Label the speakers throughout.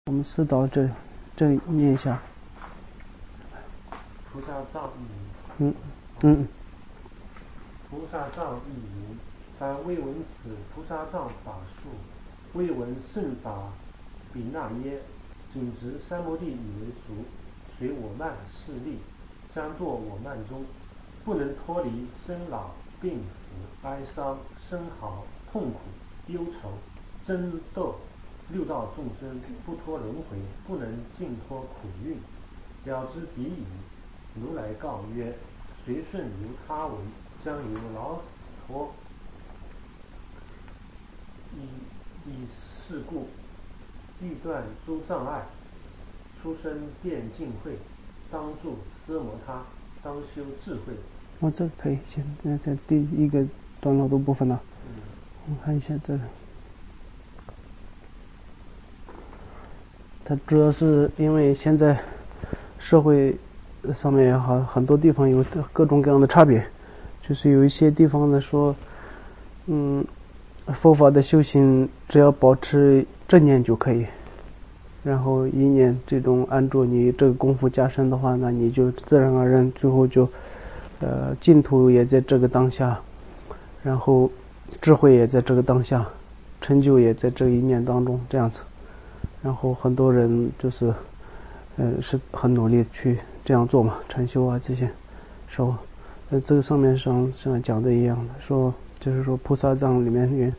Speaker 1: 我们是到这念一下。
Speaker 2: 菩萨藏菩萨藏亦云：凡未闻此菩萨藏法术，未闻圣法比那耶，仅执三摩地以为足，随我慢势力，将堕我慢中，不能脱离生老病死哀伤生嚎痛苦忧愁争斗六道众生，不脱轮回，不能尽脱苦运。了知彼语，如来告曰：随顺如他闻，将由老死脱。以是故，欲断诸障碍，出生便尽慧，当住奢摩他，当修智慧。
Speaker 1: 这可以先在第一个段落的部分了。我们看一下这个。它主要是因为现在社会上面很多地方有各种各样的差别，就是有一些地方呢说，佛法的修行只要保持正念就可以，然后一念这种按住你这个功夫加深的话，那你就自然而然最后就净土也在这个当下，然后智慧也在这个当下，成就也在这一念当中，这样子。然后很多人就是是很努力去这样做嘛，禅修啊这些说这个上面上讲的一样的，说就是说菩萨藏里面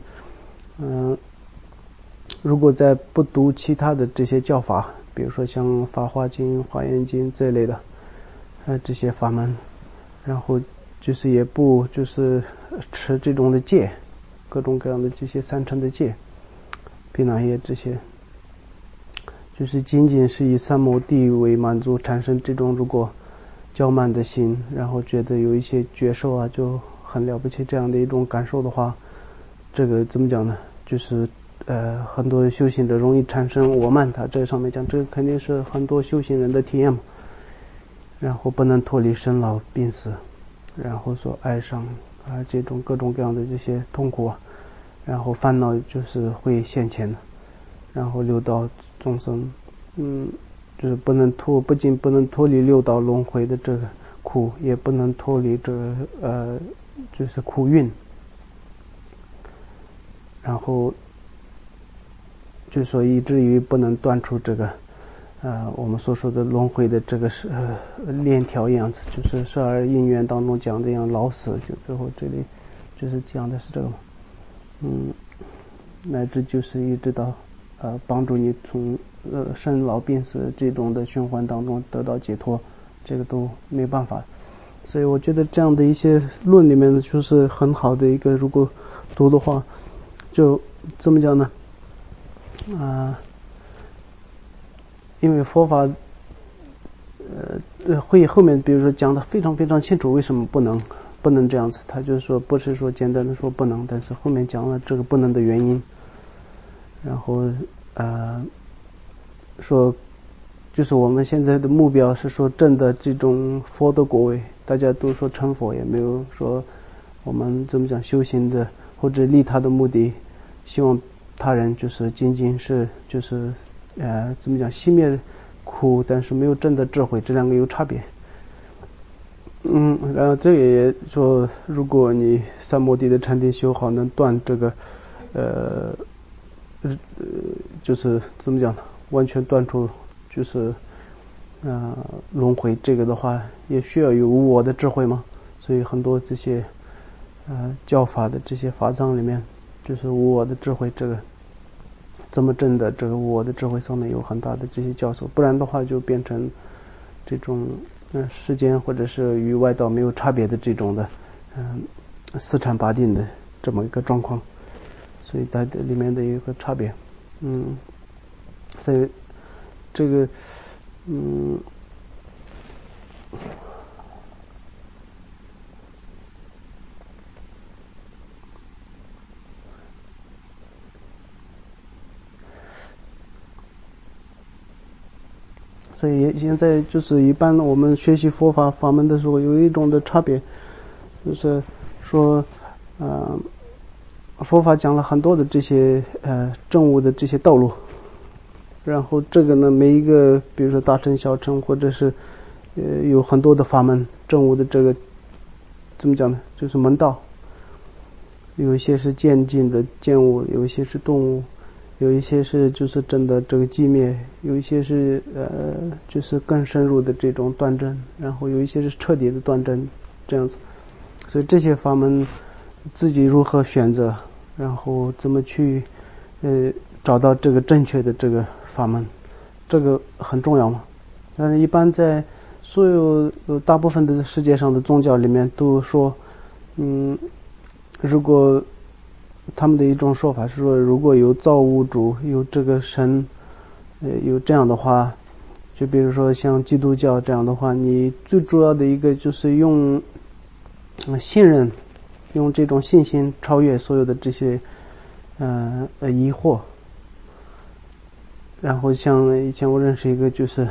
Speaker 1: 如果在不读其他的这些教法，比如说像法华经华严经这类的这些法门，然后就是也不就是持这种的戒，各种各样的这些三乘的戒毗那耶这些，就是仅仅是以三摩地为满足，产生这种如果骄慢的心，然后觉得有一些觉受啊就很了不起这样的一种感受的话，这个怎么讲呢，就是很多修行者容易产生我慢，他这上面讲这肯定是很多修行人的体验嘛，然后不能脱离生老病死，然后说哀伤啊这种各种各样的这些痛苦啊，然后烦恼就是会现前的，然后六道众生就是不仅不能脱离六道轮回的这个苦，也不能脱离这个就是苦运，然后就说以至于不能断除这个我们所说的轮回的这个是链条样子，就是十二因缘当中讲的样老死，就最后这里就是讲的是这个嘛，乃至就是一直到帮助你从生老病死这种的循环当中得到解脱，这个都没办法。所以我觉得这样的一些论里面就是很好的一个，如果读的话就怎么讲呢因为佛法会后面比如说讲的非常非常清楚为什么不能这样子，他就是说不是说简单的说不能，但是后面讲了这个不能的原因，然后说就是我们现在的目标是说证的这种佛的果位，大家都说成佛，也没有说我们怎么讲修行的或者利他的目的，希望他人就是仅仅是就是怎么讲熄灭苦，但是没有真的智慧，这两个有差别。然后这个也说，如果你三摩地的禅定修好，能断这个就是怎么讲呢，完全断除就是轮回，这个的话也需要有无我的智慧嘛，所以很多这些教法的这些法藏里面就是无我的智慧，这个怎么证的这个无我的智慧上面有很大的这些教授，不然的话就变成这种世间或者是与外道没有差别的这种的四禅八定的这么一个状况，所以它里面的一个差别。所以这个所以现在就是一般我们学习佛法法门的时候有一种的差别，就是说佛法讲了很多的这些证悟的这些道路， 然后这个呢，每一个比如说大乘小乘或者是有很多的法门证悟的这个怎么讲呢，就是门道，有一些是渐进的见悟，有一些是顿悟，有一些是就是真的这个寂灭，有一些是就是更深入的这种断证，然后有一些是彻底的断证，这样子。所以这些法门自己如何选择，然后怎么去找到这个正确的这个法门，这个很重要嘛。但是一般在所有大部分的世界上的宗教里面都说，如果他们的一种说法是说，如果有造物主，有这个神，有这样的话，就比如说像基督教这样的话，你最主要的一个就是用信任，用这种信心超越所有的这些疑惑。然后像以前我认识一个就是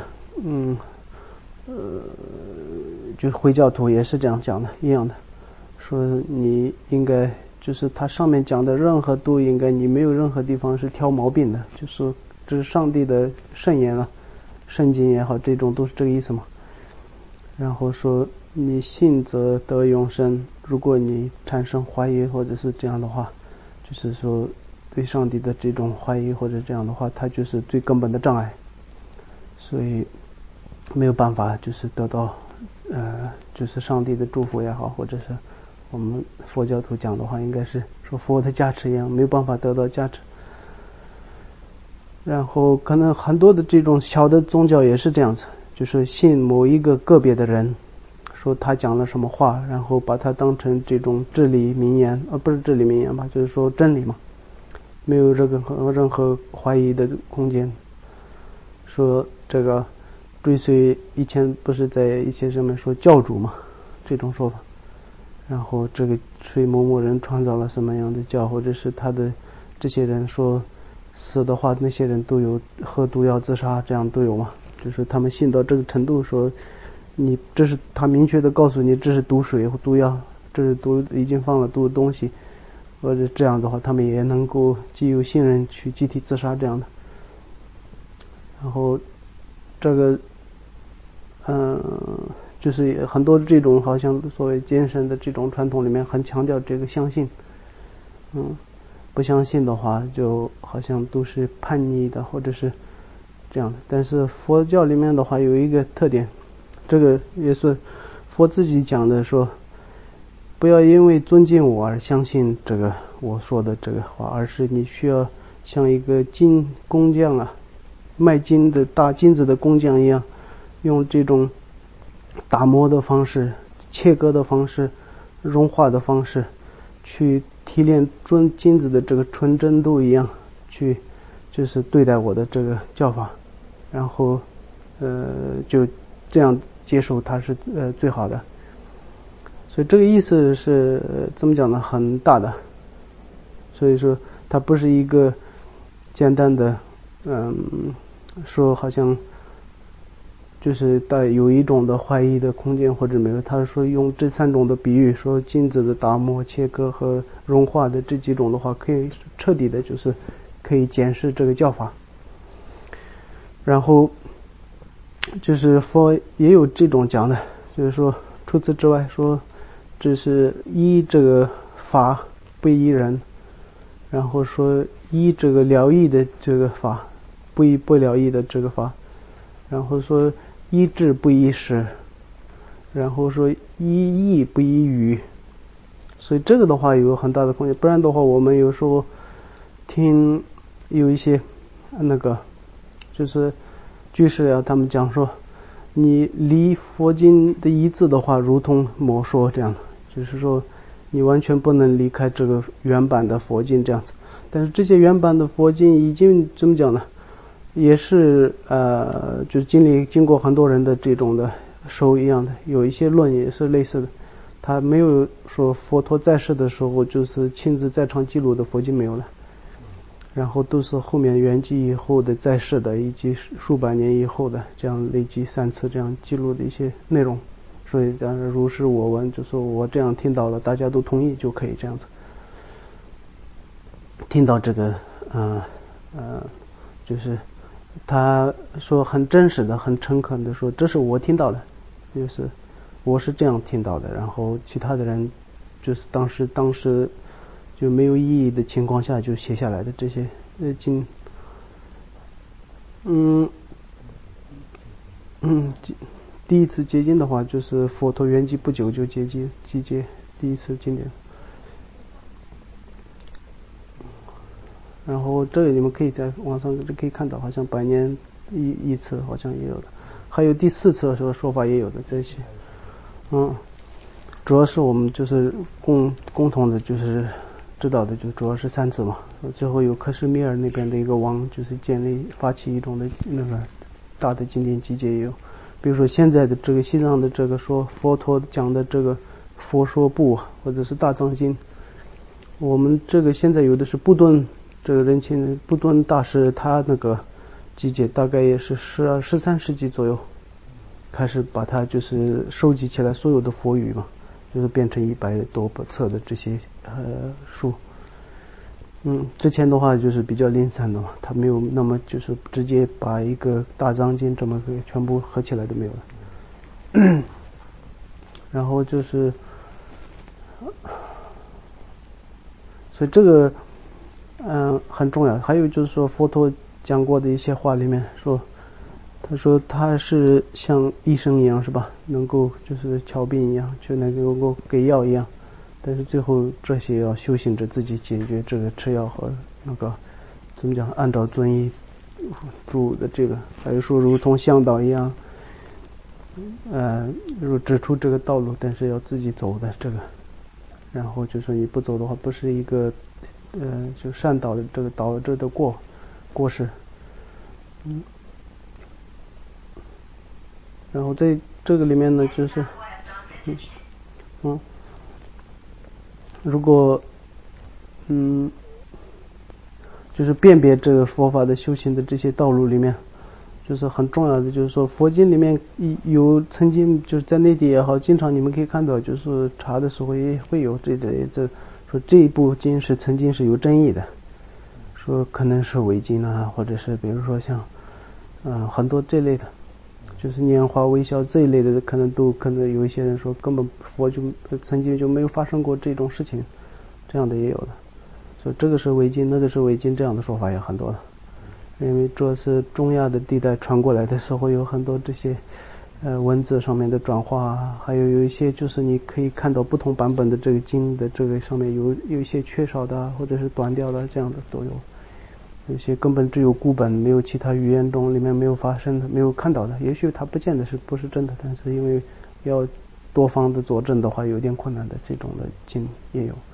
Speaker 1: 就是回教徒也是这样讲的一样的，说你应该就是他上面讲的任何都应该，你没有任何地方是挑毛病的，就是这是上帝的圣言啊，圣经也好，这种都是这个意思嘛。然后说你信则得永生，如果你产生怀疑或者是这样的话，就是说对上帝的这种怀疑或者这样的话，它就是最根本的障碍，所以没有办法就是得到就是上帝的祝福也好，或者是我们佛教徒讲的话，应该是说佛的加持一样，没有办法得到加持。然后可能很多的这种小的宗教也是这样子，就是信某一个个别的人，说他讲了什么话，然后把它当成这种至理名言，不是至理名言吧，就是说真理嘛，没有任何怀疑的空间。说这个追随以前不是在一些上面说教主嘛，这种说法，然后这个谁某某人创造了什么样的教，或者是他的这些人说死的话，那些人都有喝毒药自杀，这样都有嘛，就是他们信到这个程度，说你这是他明确的告诉你这是毒水或毒药，这是毒已经放了毒的东西，或者这样的话他们也能够既有信任去集体自杀这样的。然后这个就是很多这种好像所谓精神的这种传统里面很强调这个相信，不相信的话就好像都是叛逆的或者是这样的。但是佛教里面的话有一个特点，这个也是佛自己讲的，说不要因为尊敬我而相信这个我说的这个话，而是你需要像一个金工匠啊，卖金的大金子的工匠一样，用这种打磨的方式、切割的方式、融化的方式去提炼金子的这个纯真度一样，去就是对待我的这个教法，然后就这样接受它是最好的。所以这个意思是怎么讲呢，很大的。所以说它不是一个简单的说好像就是带有一种的怀疑的空间或者没有，他是说用这三种的比喻，说金子的打磨、切割和融化的这几种的话，可以彻底的就是可以检视这个教法。然后就是佛也有这种讲的，就是说除此之外，说只是依这个法不依人，然后说依这个了义的这个法不依不了义的这个法，然后说依智不依识，然后说依义不依语。所以这个的话有很大的空间，不然的话我们有时候听有一些那个就是居士啊，他们讲说你离佛经的一字的话如同魔说，这样的就是说你完全不能离开这个原版的佛经这样子。但是这些原版的佛经已经怎么讲呢，也是就是经过很多人的这种的收一样的，有一些论也是类似的，他没有说佛陀在世的时候就是亲自在场记录的佛经没有了，然后都是后面圆寂以后的在世的以及数百年以后的这样累积3次这样记录的一些内容。所以如是我闻，就说我这样听到了，大家都同意就可以这样子听到这个就是他说很真实的、很诚恳的说，这是我听到的，就是我是这样听到的。然后其他的人就是当时就没有意义的情况下就写下来的这些经。第一次接近的话，就是佛陀圆寂不久就集结第一次经典。然后这个你们可以在网上可以看到，好像100年一次，好像也有的，还有第4次的说法也有的这些。主要是我们就是共同的，就是知道的，就主要是3次嘛。最后有克什米尔那边的一个王，就是发起一种的那个大的经典集结也有。比如说现在的这个西藏的这个说佛陀讲的这个佛说部或者是大藏经，我们这个现在有的是布顿这个人情布顿大师，他那个集结大概也是13世纪左右开始把它就是收集起来所有的佛语嘛，就是变成100多册的这些书。之前的话就是比较零散的嘛，他没有那么就是直接把一个大藏经这么个全部合起来都没有了。然后就是所以这个很重要。还有就是说佛陀讲过的一些话里面说，他说他是像医生一样是吧，能够就是瞧病一样，就能够给药一样，但是最后这些要修行者自己解决这个吃药和那个怎么讲，按照遵医住的这个。还有说如同向导一样指出这个道路，但是要自己走的这个。然后就说你不走的话，不是一个就善导的这个导致的过失。然后在这个里面呢，就是如果就是辨别这个佛法的修行的这些道路里面，就是很重要的，就是说佛经里面有曾经就是在内地也好，经常你们可以看到，就是查的时候也会有这说这一部经是曾经是有争议的，说可能是伪经啊，或者是比如说像很多这类的，就是拈花微笑这一类的，可能有一些人说根本佛就曾经就没有发生过这种事情，这样的也有的。所以这个是伪经，那个是伪经，这样的说法也很多的。因为这是中亚的地带传过来的时候，有很多这些文字上面的转化，还有一些就是你可以看到不同版本的这个经的这个上面有一些缺少的或者是短调的，这样的都有。有些根本只有孤本，没有其他语言中里面没有发生的，没有看到的，也许它不见得不是真的，但是因为要多方的佐证的话有点困难的，这种的经也有。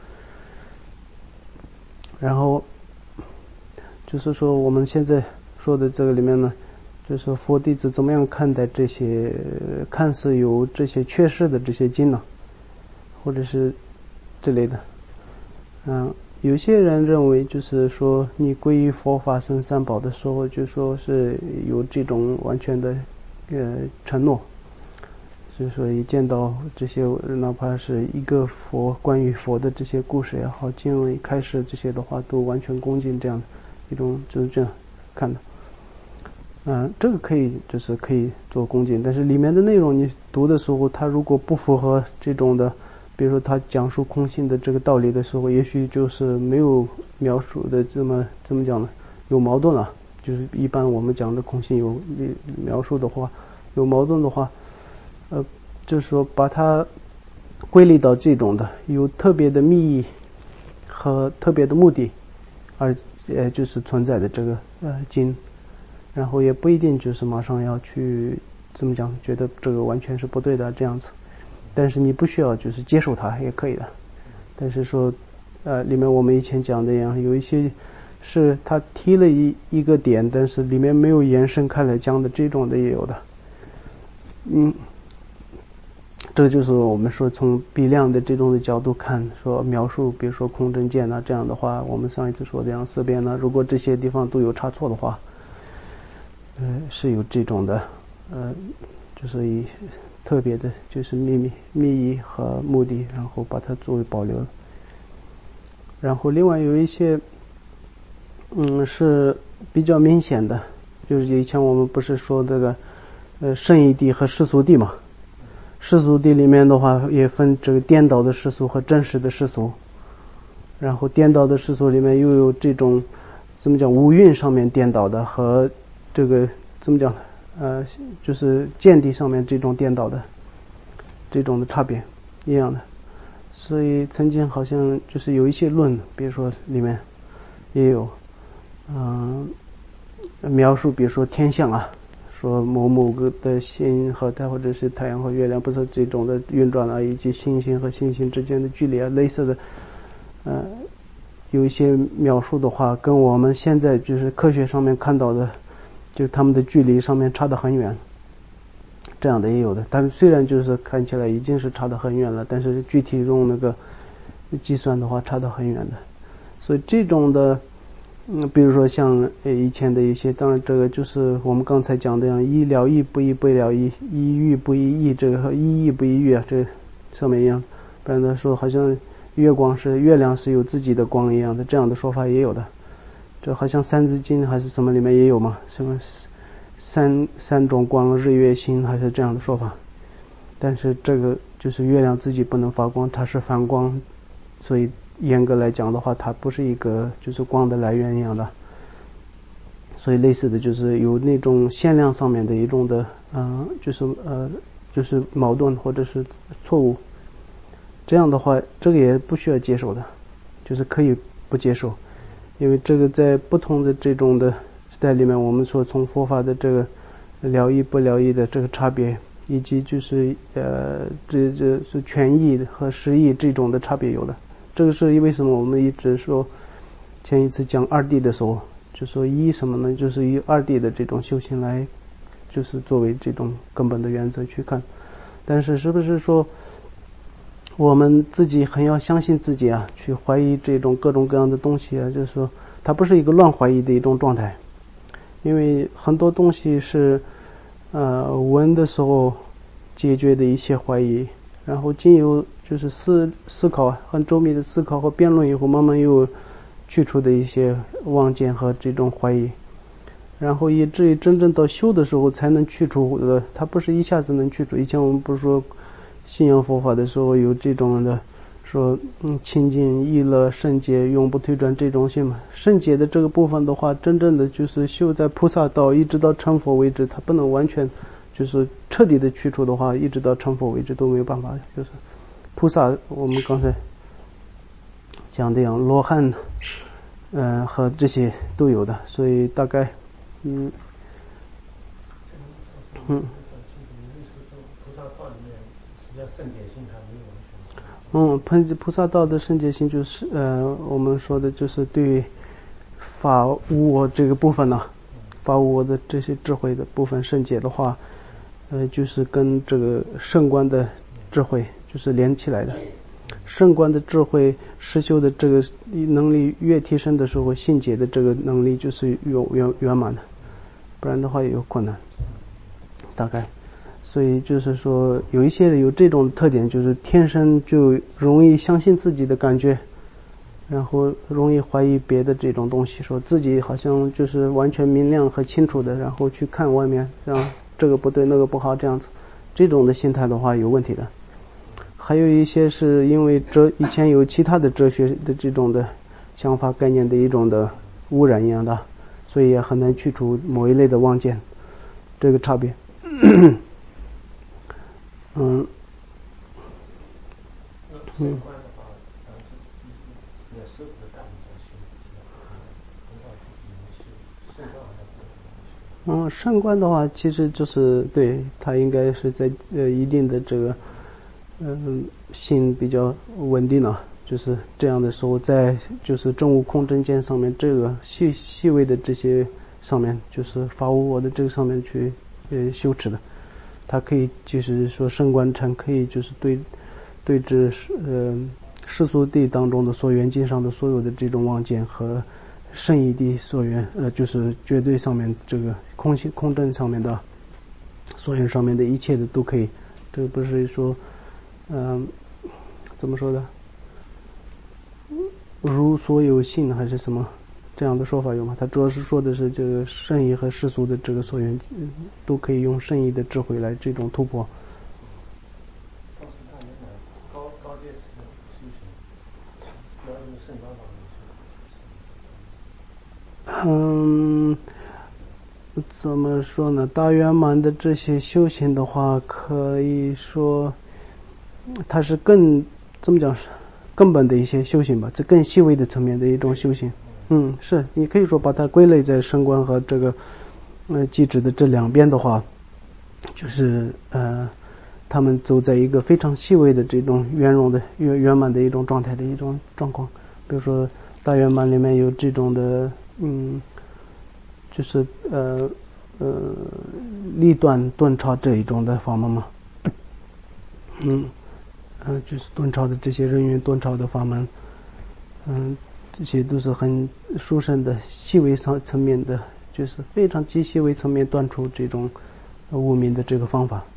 Speaker 1: 然后就是说我们现在说的这个里面呢，就是佛弟子怎么样看待这些看似有这些缺失的这些经呢，或者是之类的。有些人认为就是说你皈依佛法僧三宝的时候，就说是有这种完全的承诺，所以说一见到这些哪怕是一个关于佛的这些故事也好，经文开示这些的话，都完全恭敬，这样一种就是这样看的。这个可以做恭敬，但是里面的内容你读的时候，它如果不符合这种的，比如说他讲述空性的这个道理的时候，也许就是没有描述的怎么讲呢，有矛盾了。就是一般我们讲的空性有描述的话，有矛盾的话，就是说把它归类到这种的有特别的密意和特别的目的，而就是存在的这个经，然后也不一定就是马上要去怎么讲，觉得这个完全是不对的这样子。但是你不需要就是接受它也可以的。但是说里面我们以前讲的一样，有一些是他提了一个点，但是里面没有延伸开来讲的，这种的也有的。这个就是我们说从比量的这种的角度看，说描述比如说空真见这样的话，我们上一次说的四边呢，如果这些地方都有差错的话，是有这种的就是以特别的就是密意和目的，然后把它作为保留。然后另外有一些是比较明显的， 就是以前我们不是说这个圣义地和世俗地嘛？世俗地里面的话也分这个颠倒的世俗和真实的世俗，然后颠倒的世俗里面又有这种怎么讲五蕴上面颠倒的和这个怎么讲就是见地上面这种颠倒的这种的差别一样的。所以曾经好像就是有一些论，比如说里面也有描述，比如说天象啊，说某个的星和它或者是太阳和月亮不是这种的运转啊，以及星星和星星之间的距离啊，类似的有一些描述的话跟我们现在就是科学上面看到的就他们的距离上面差得很远，这样的也有的。但虽然就是看起来已经是差得很远了，但是具体用那个计算的话差得很远的。所以这种的比如说像以前的一些，当然这个就是我们刚才讲的样，一了义不义不了义，一义不义义，这个和一义不义义啊，这上面一样。不然他说好像月亮是有自己的光一样的，这样的说法也有的。这好像三字经还是什么里面也有嘛，什么三种光，日月星，还是这样的说法。但是这个就是月亮自己不能发光，它是反光，所以严格来讲的话，它不是一个就是光的来源一样的。所以类似的就是有那种限量上面的一种的就是矛盾或者是错误。这样的话这个也不需要接受的，就是可以不接受。因为这个在不同的这种的时代里面，我们说从佛法的这个了义不了义的这个差别，以及就是这是权益和实义这种的差别有的。这个是为什么我们一直说前一次讲二谛的时候就说一什么呢，就是以二谛的这种修行来就是作为这种根本的原则去看。但是是不是说我们自己很要相信自己啊，去怀疑这种各种各样的东西啊，就是说它不是一个乱怀疑的一种状态。因为很多东西是闻的时候解决的一些怀疑，然后经由就是思考很周密的思考和辩论以后，慢慢又去除的一些妄见和这种怀疑，然后以至于真正到修的时候才能去除的，它不是一下子能去除。以前我们不是说信仰佛法的时候有这种的说清净意乐圣洁永不退转这种性嘛。圣洁的这个部分的话，真正的就是修在菩萨道一直到成佛为止，它不能完全就是彻底的去除的话，一直到成佛为止都没有办法。就是菩萨我们刚才讲的样罗汉和这些都有的，所以大概菩萨道的圣洁性就是我们说的就是对法无我这个部分呢，法无我的这些智慧的部分圣洁的话，就是跟这个圣观的智慧就是连起来的。圣观的智慧实修的这个能力越提升的时候，信解的这个能力就是圆满的，不然的话也有困难大概。所以就是说有一些人有这种特点，就是天生就容易相信自己的感觉，然后容易怀疑别的这种东西，说自己好像就是完全明亮和清楚的，然后去看外面像这个不对那个不好这样子，这种的心态的话有问题的。还有一些是因为以前有其他的哲学的这种的想法概念的一种的污染一样的，所以也很难去除某一类的妄见，这个差别圣观的话其实就是对它应该是在一定的这个心比较稳定了，就是这样的时候，在就是正悟空真见上面这个细微的这些上面，就是法无我的这个上面去修持的，它可以就是说圣观禅可以就是对治世俗谛当中的所缘境上的所有的这种妄见和圣义谛所缘就是绝对上面这个空正上面的所缘上面的一切的都可以。这个不是说怎么说的如所有性还是什么这样的说法有吗？他主要是说的是这个圣意和世俗的这个所缘，都可以用圣意的智慧来这种突破。
Speaker 2: 告诉他们高阶次的修行，主要是圣高法
Speaker 1: 怎么说呢？大圆满的这些修行的话，可以说它是怎么讲，根本的一些修行吧，这更细微的层面的一种修行。是你可以说把它归类在升观和这个寂止的这两边的话，就是他们走在一个非常细微的这种圆融的圆满的一种状态的一种状况。比如说大圆满里面有这种的就是立断顿超这一种的法门嘛。就是顿超的这些人员顿超的法门，这些都是很殊胜的细微层面的，就是非常极细微层面断除这种无明的这个方法。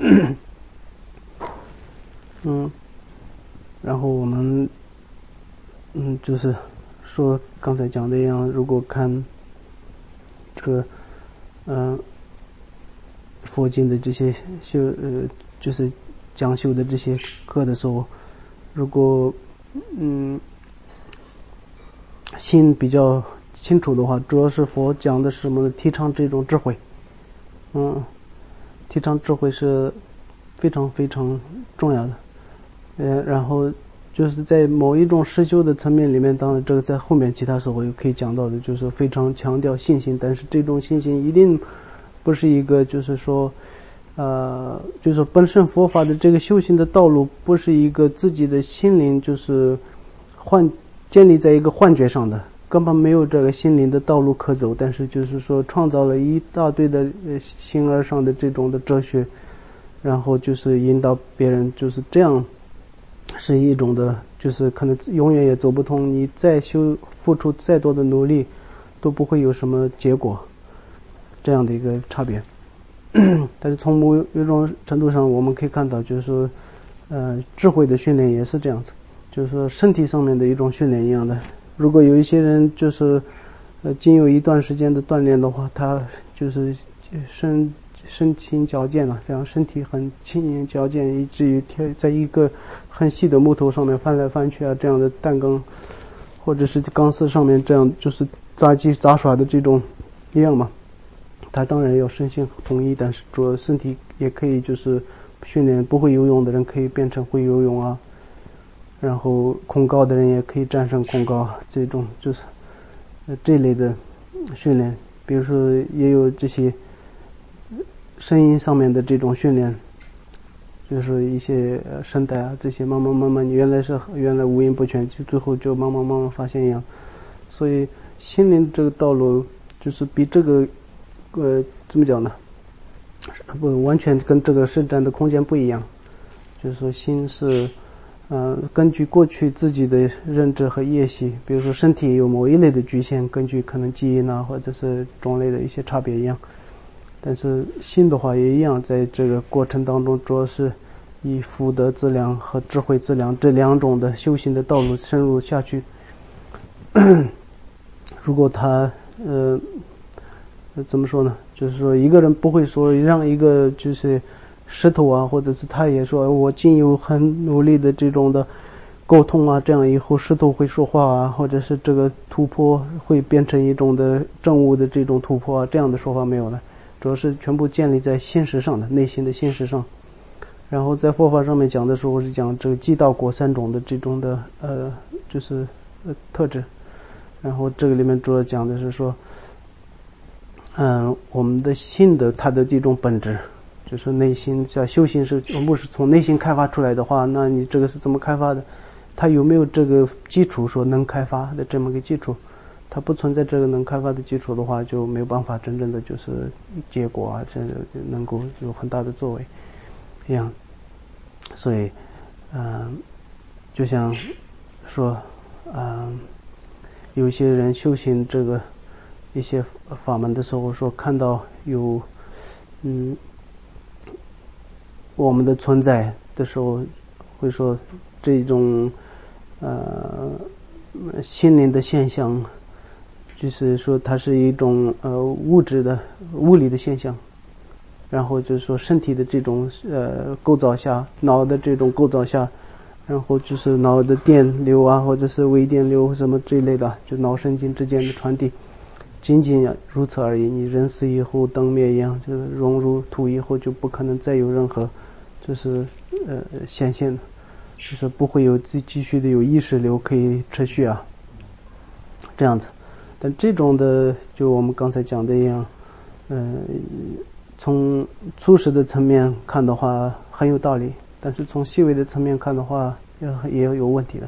Speaker 1: 然后我们就是说刚才讲的一样，如果看这个佛经的这些就是讲修的这些课的时候，如果心比较清楚的话，主要是佛讲的是什么呢？提倡这种智慧。提倡智慧是非常非常重要的。然后就是在某一种实修的层面里面，当然这个在后面其他时候也可以讲到的，就是非常强调信心，但是这种信心一定不是一个就是说就是本身佛法的这个修行的道路不是一个自己的心灵就是建立在一个幻觉上的，根本没有这个心灵的道路可走，但是就是说创造了一大堆的形而上的这种的哲学，然后就是引导别人，就是这样是一种的，就是可能永远也走不通，你再付出再多的努力都不会有什么结果，这样的一个差别。但是从某一种程度上我们可以看到，就是说智慧的训练也是这样子，就是说身体上面的一种训练一样的。如果有一些人就是经有一段时间的锻炼的话，他就是身轻矫健这样身体很轻盈矫健，以至于在一个很细的木头上面翻来翻去这样的弹钢或者是钢丝上面这样就是杂耍的这种一样嘛。他当然要身心统一，但是主要身体也可以就是训练，不会游泳的人可以变成会游泳然后恐高的人也可以战胜恐高，这种就是这类的训练。比如说也有这些声音上面的这种训练，就是一些声带这些慢慢原来五音不全，就最后就慢慢发现一样。所以心灵这个道路就是比这个怎么讲呢，不完全跟这个伸展的空间不一样。就是说心是根据过去自己的认知和业习，比如说身体有某一类的局限，根据可能基因或者是种类的一些差别一样，但是心的话也一样，在这个过程当中主要是以福德资粮和智慧资粮这两种的修行的道路深入下去。如果他怎么说呢，就是说一个人不会说让一个就是石头或者是他也说我经有很努力的这种的沟通这样以后石头会说话或者是这个突破会变成一种的正悟的这种突破这样的说法没有了，主要是全部建立在现实上的内心的现实上。然后在佛法上面讲的时候是讲这个寂道果三种的这种的就是特质，然后这个里面主要讲的是说我们的心的它的这种本质，就是内心像修行是全部是从内心开发出来的话，那你这个是怎么开发的？它有没有这个基础说能开发的这么个基础？它不存在这个能开发的基础的话，就没有办法真正的就是结果这能够有很大的作为一样。所以就像说有些人修行这个一些法门的时候，说看到有我们的存在的时候，会说这种心灵的现象， 就是说它是一种物理的现象，然后就是说身体的这种构造下，脑的这种构造下，然后就是脑的电流啊，或者是微电流什么这一类的，就脑神经之间的传递，仅仅如此而已。你人死以后灯灭一样，就是融入土以后就不可能再有任何就是显现的，就是不会有继续的有意识流可以持续啊，这样子。但这种的就我们刚才讲的一样，从粗实的层面看的话很有道理，但是从细微的层面看的话也有问题的。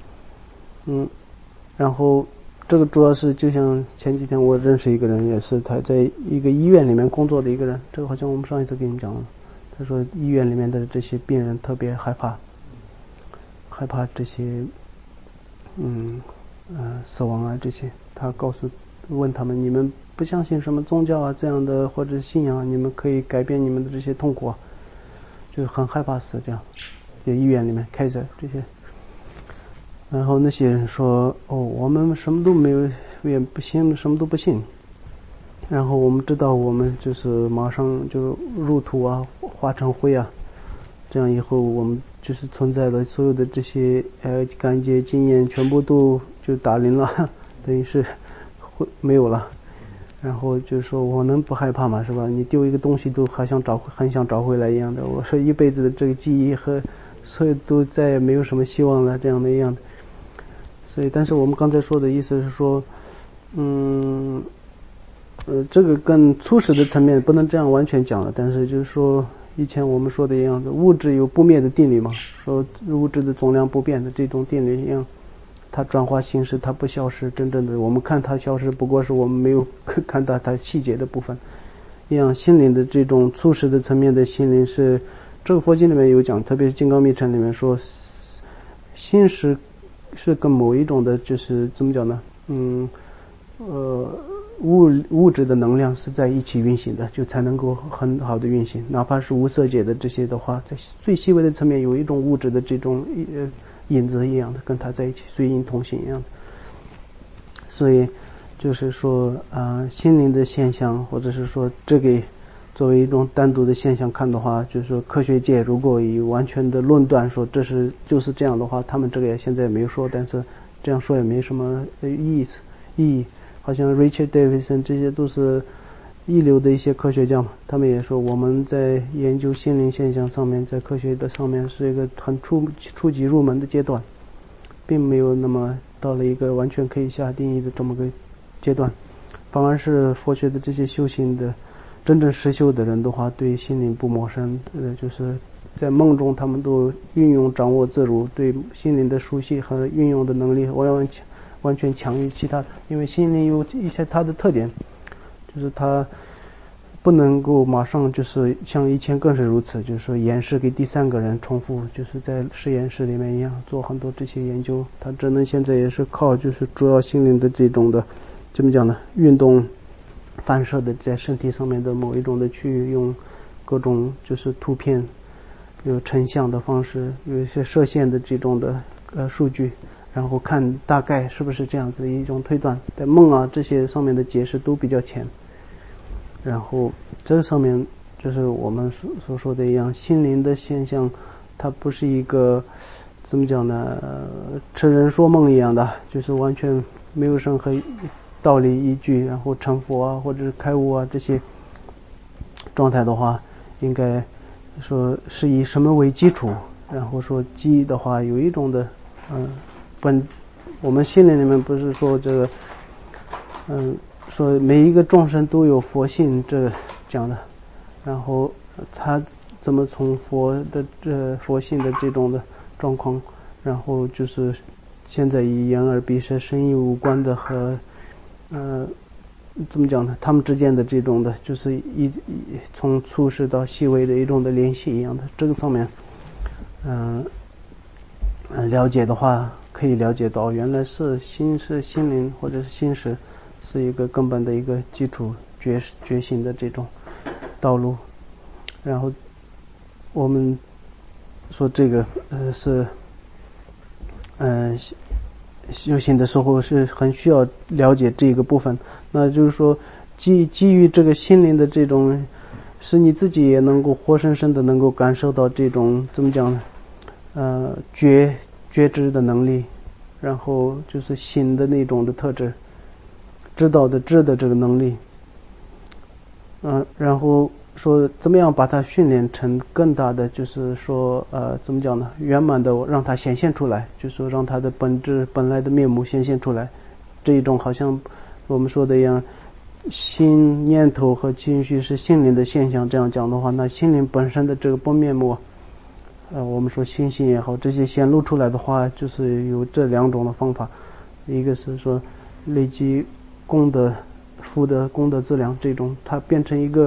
Speaker 1: 然后这个主要是就像前几天我认识一个人，也是他在一个医院里面工作的一个人，这个好像我们上一次给你们讲了，他说医院里面的这些病人特别害怕这些死亡啊这些，他问他们，你们不相信什么宗教啊这样的或者信仰，你们可以改变你们的这些痛苦啊，就很害怕死这样，在医院里面开着这些。然后那些人说我们什么都没有，也不信，什么都不信，然后我们知道我们就是马上就入土啊，化成灰啊，这样以后我们就是存在的所有的这些感觉经验全部都就打零了，等于是没有了。然后就说我能不害怕吗？是吧？你丢一个东西都很想找回来一样的。我说一辈子的这个记忆和所有都再也没有什么希望了，这样的一样的。所以，但是我们刚才说的意思是说，这个跟初始的层面不能这样完全讲了。但是就是说，以前我们说的一样的，物质有不灭的定律嘛，说物质的总量不变的这种定律一样。它转化形式，它不消失，真正的我们看它消失，不过是我们没有看到它细节的部分一样。心灵的这种初始的层面的心灵是，这个佛经里面有讲，特别是金刚密乘里面说，心是跟某一种的就是怎么讲呢，物质的能量是在一起运行的，就才能够很好的运行。哪怕是无色界的这些的话，在最细微的层面有一种物质的这种影子一样的，跟它在一起随因同行一样的。所以就是说心灵的现象，或者是说这个作为一种单独的现象看的话，就是说科学界如果以完全的论断说就是这样的话，他们这个也现在没有说，但是这样说也没什么意义。好像 Richard Davidson 这些都是一流的一些科学家嘛，他们也说我们在研究心灵现象上面，在科学的上面是一个很初级入门的阶段，并没有那么到了一个完全可以下定义的这么个阶段。反而是佛学的这些修行的真正实修的人的话，对心灵不陌生，就是在梦中他们都运用掌握自如，对心灵的熟悉和运用的能力完全强于其他的。因为心灵有一些它的特点，就是它不能够马上就是像以前更是如此，就是说演示给第三个人重复，就是在实验室里面一样做很多这些研究。它只能现在也是靠就是主要心灵的这种的怎么讲呢，运动反射的在身体上面的某一种的区域，用各种就是图片有成像的方式，有一些射线的这种的数据，然后看大概是不是这样子一种推断。在梦啊这些上面的解释都比较浅。然后这个上面就是我们所说的一样，心灵的现象它不是一个怎么讲呢，痴人说梦一样的，就是完全没有任何道理依据，然后成佛啊或者是开悟啊这些状态的话，应该说是以什么为基础，然后说记忆的话有一种的我们心灵里面不是说这个说每一个众生都有佛性这讲的，然后他怎么从佛性的这种的状况，然后就是现在以眼耳鼻舌身意五官的和怎么讲呢，他们之间的这种的就是从粗视到细微的一种的联系一样的，这个上面了解的话可以了解到原来是心灵或者是心识是一个根本的一个基础觉醒的这种道路。然后我们说这个是修行的时候是很需要了解这个部分。那就是说基于这个心灵的这种，使你自己也能够活生生的能够感受到这种怎么讲呢？觉知的能力，然后就是心的那种的特质，知道的知的这个能力。然后说怎么样把它训练成更大的，就是说怎么讲呢？圆满的让它显现出来，就是说让它的本质本来的面目显现出来。这一种好像我们说的一样，心念头和情绪是心灵的现象，这样讲的话，那心灵本身的这个本面目，我们说心性也好，这些显露出来的话，就是有这两种的方法。一个是说累积功德福德功德资粮，这种它变成一个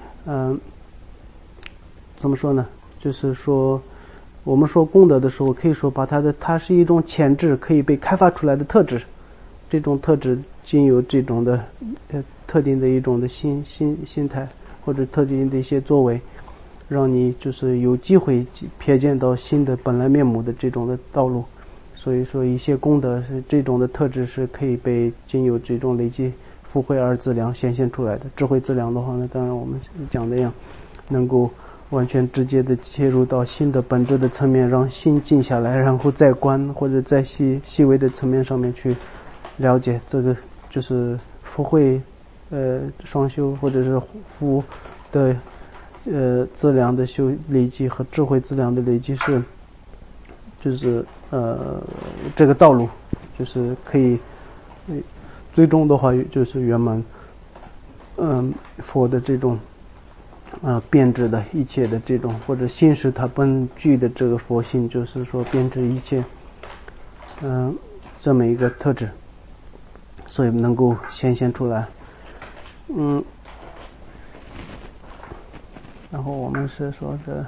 Speaker 1: 怎么说呢？就是说我们说功德的时候，可以说把它是一种潜质可以被开发出来的特质，这种特质经由这种的特定的一种的心态或者特定的一些作为，让你就是有机会瞥见到新的本来面目的这种的道路。所以说一些功德是这种的特质是可以被经由这种累积福慧二资粮显现出来的。智慧资粮的话呢，当然我们讲的样能够完全直接的切入到心的本质的层面，让心静下来，然后再观或者在细微的层面上面去了解这个，就是福慧双修或者是福的资粮的修累积和智慧资粮的累积是就是这个道路，就是可以最终的话就是圆满佛的这种变质的一切的这种，或者心是它本具的这个佛性，就是说变质一切这么一个特质，所以能够显现出来。然后我们是说这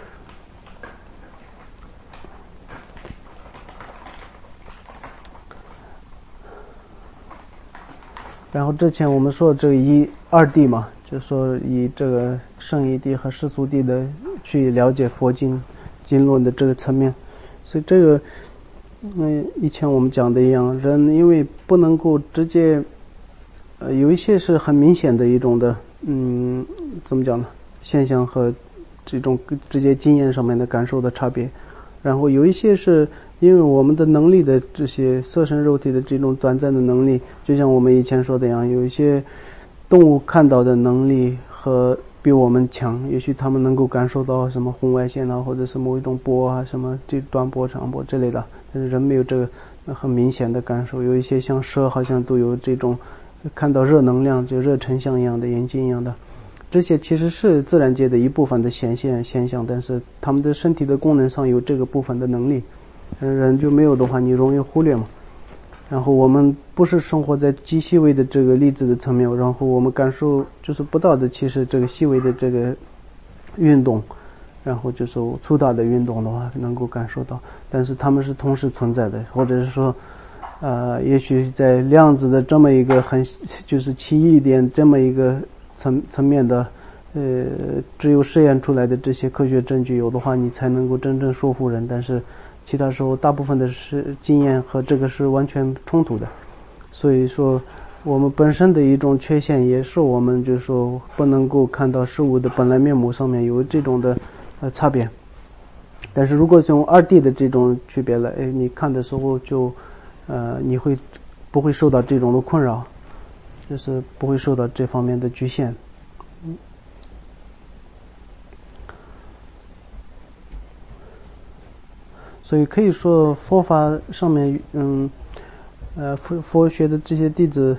Speaker 1: 然后之前我们说这个二谛嘛，就说以这个圣义谛和世俗谛的去了解佛经论的这个层面。所以这个以前我们讲的一样，人因为不能够直接有一些是很明显的一种的怎么讲呢，现象和这种直接经验上面的感受的差别，然后有一些是因为我们的能力的这些色身肉体的这种短暂的能力，就像我们以前说的一样，有一些动物看到的能力和比我们强，也许他们能够感受到什么红外线啊，或者是某一种波啊，什么这短波长波之类的，但是人没有这个很明显的感受。有一些像蛇好像都有这种看到热能量，就热成像一样的眼睛一样的，这些其实是自然界的一部分的现象，但是他们的身体的功能上有这个部分的能力，人就没有的话你容易忽略嘛。然后我们不是生活在极细微的这个粒子的层面，然后我们感受就是不到的其实这个细微的这个运动，然后就是粗大的运动的话能够感受到，但是它们是同时存在的，或者是说也许在量子的这么一个很就是奇异点这么一个层面的只有实验出来的这些科学证据有的话，你才能够真正说服人，但是其他时候大部分的是经验和这个是完全冲突的。所以说我们本身的一种缺陷也是我们就是说不能够看到事物的本来面目上面有这种的差别。但是如果从二谛的这种区别来你看的时候就你不会受到这种的困扰，就是不会受到这方面的局限。所以可以说佛法上面佛学的这些弟子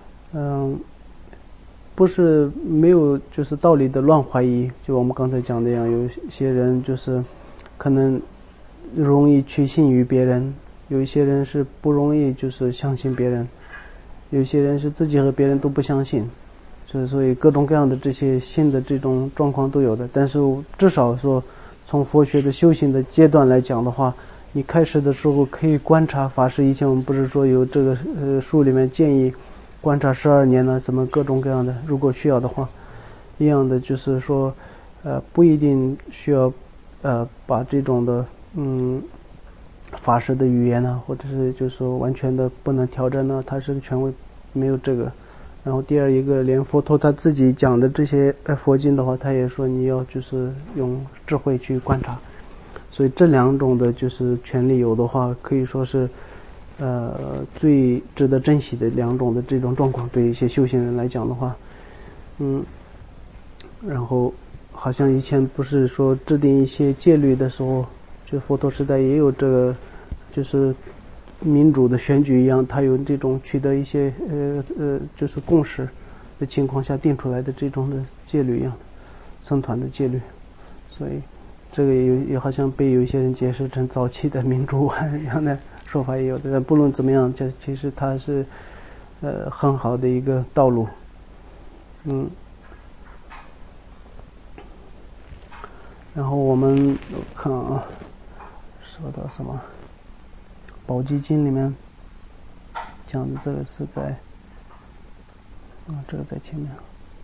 Speaker 1: 不是没有就是道理的乱怀疑，就我们刚才讲的样，有些人就是可能容易取信于别人，有一些人是不容易就是相信别人，有些人是自己和别人都不相信，所以各种各样的这些新的这种状况都有的。但是至少说从佛学的修行的阶段来讲的话，你开始的时候可以观察法师，以前我们不是说有这个书里面建议观察12年呢，怎么各种各样的，如果需要的话一样的，就是说不一定需要把这种的法师的语言呢，或者是就是说完全的不能挑战呢，他是权威，没有这个。然后第二一个，连佛陀他自己讲的这些佛经的话，他也说你要就是用智慧去观察。所以这两种的就是权利有的话，可以说是最值得珍惜的两种的这种状况，对一些修行人来讲的话，然后好像以前不是说制定一些戒律的时候，就佛陀时代也有这个，就是民主的选举一样，他有这种取得一些就是共识的情况下定出来的这种的戒律一样，僧团的戒律，所以这个也好像被有一些人解释成早期的民主一样的说法也有的。但不论怎么样，这其实它是很好的一个道路。然后我们看啊，说到什么《宝积经》里面讲的这个是在这个在前面。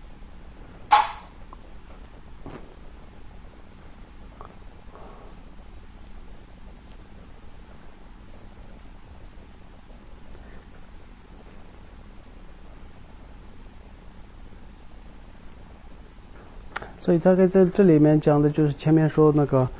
Speaker 1: 所以大概在这里面讲的就是前面说那个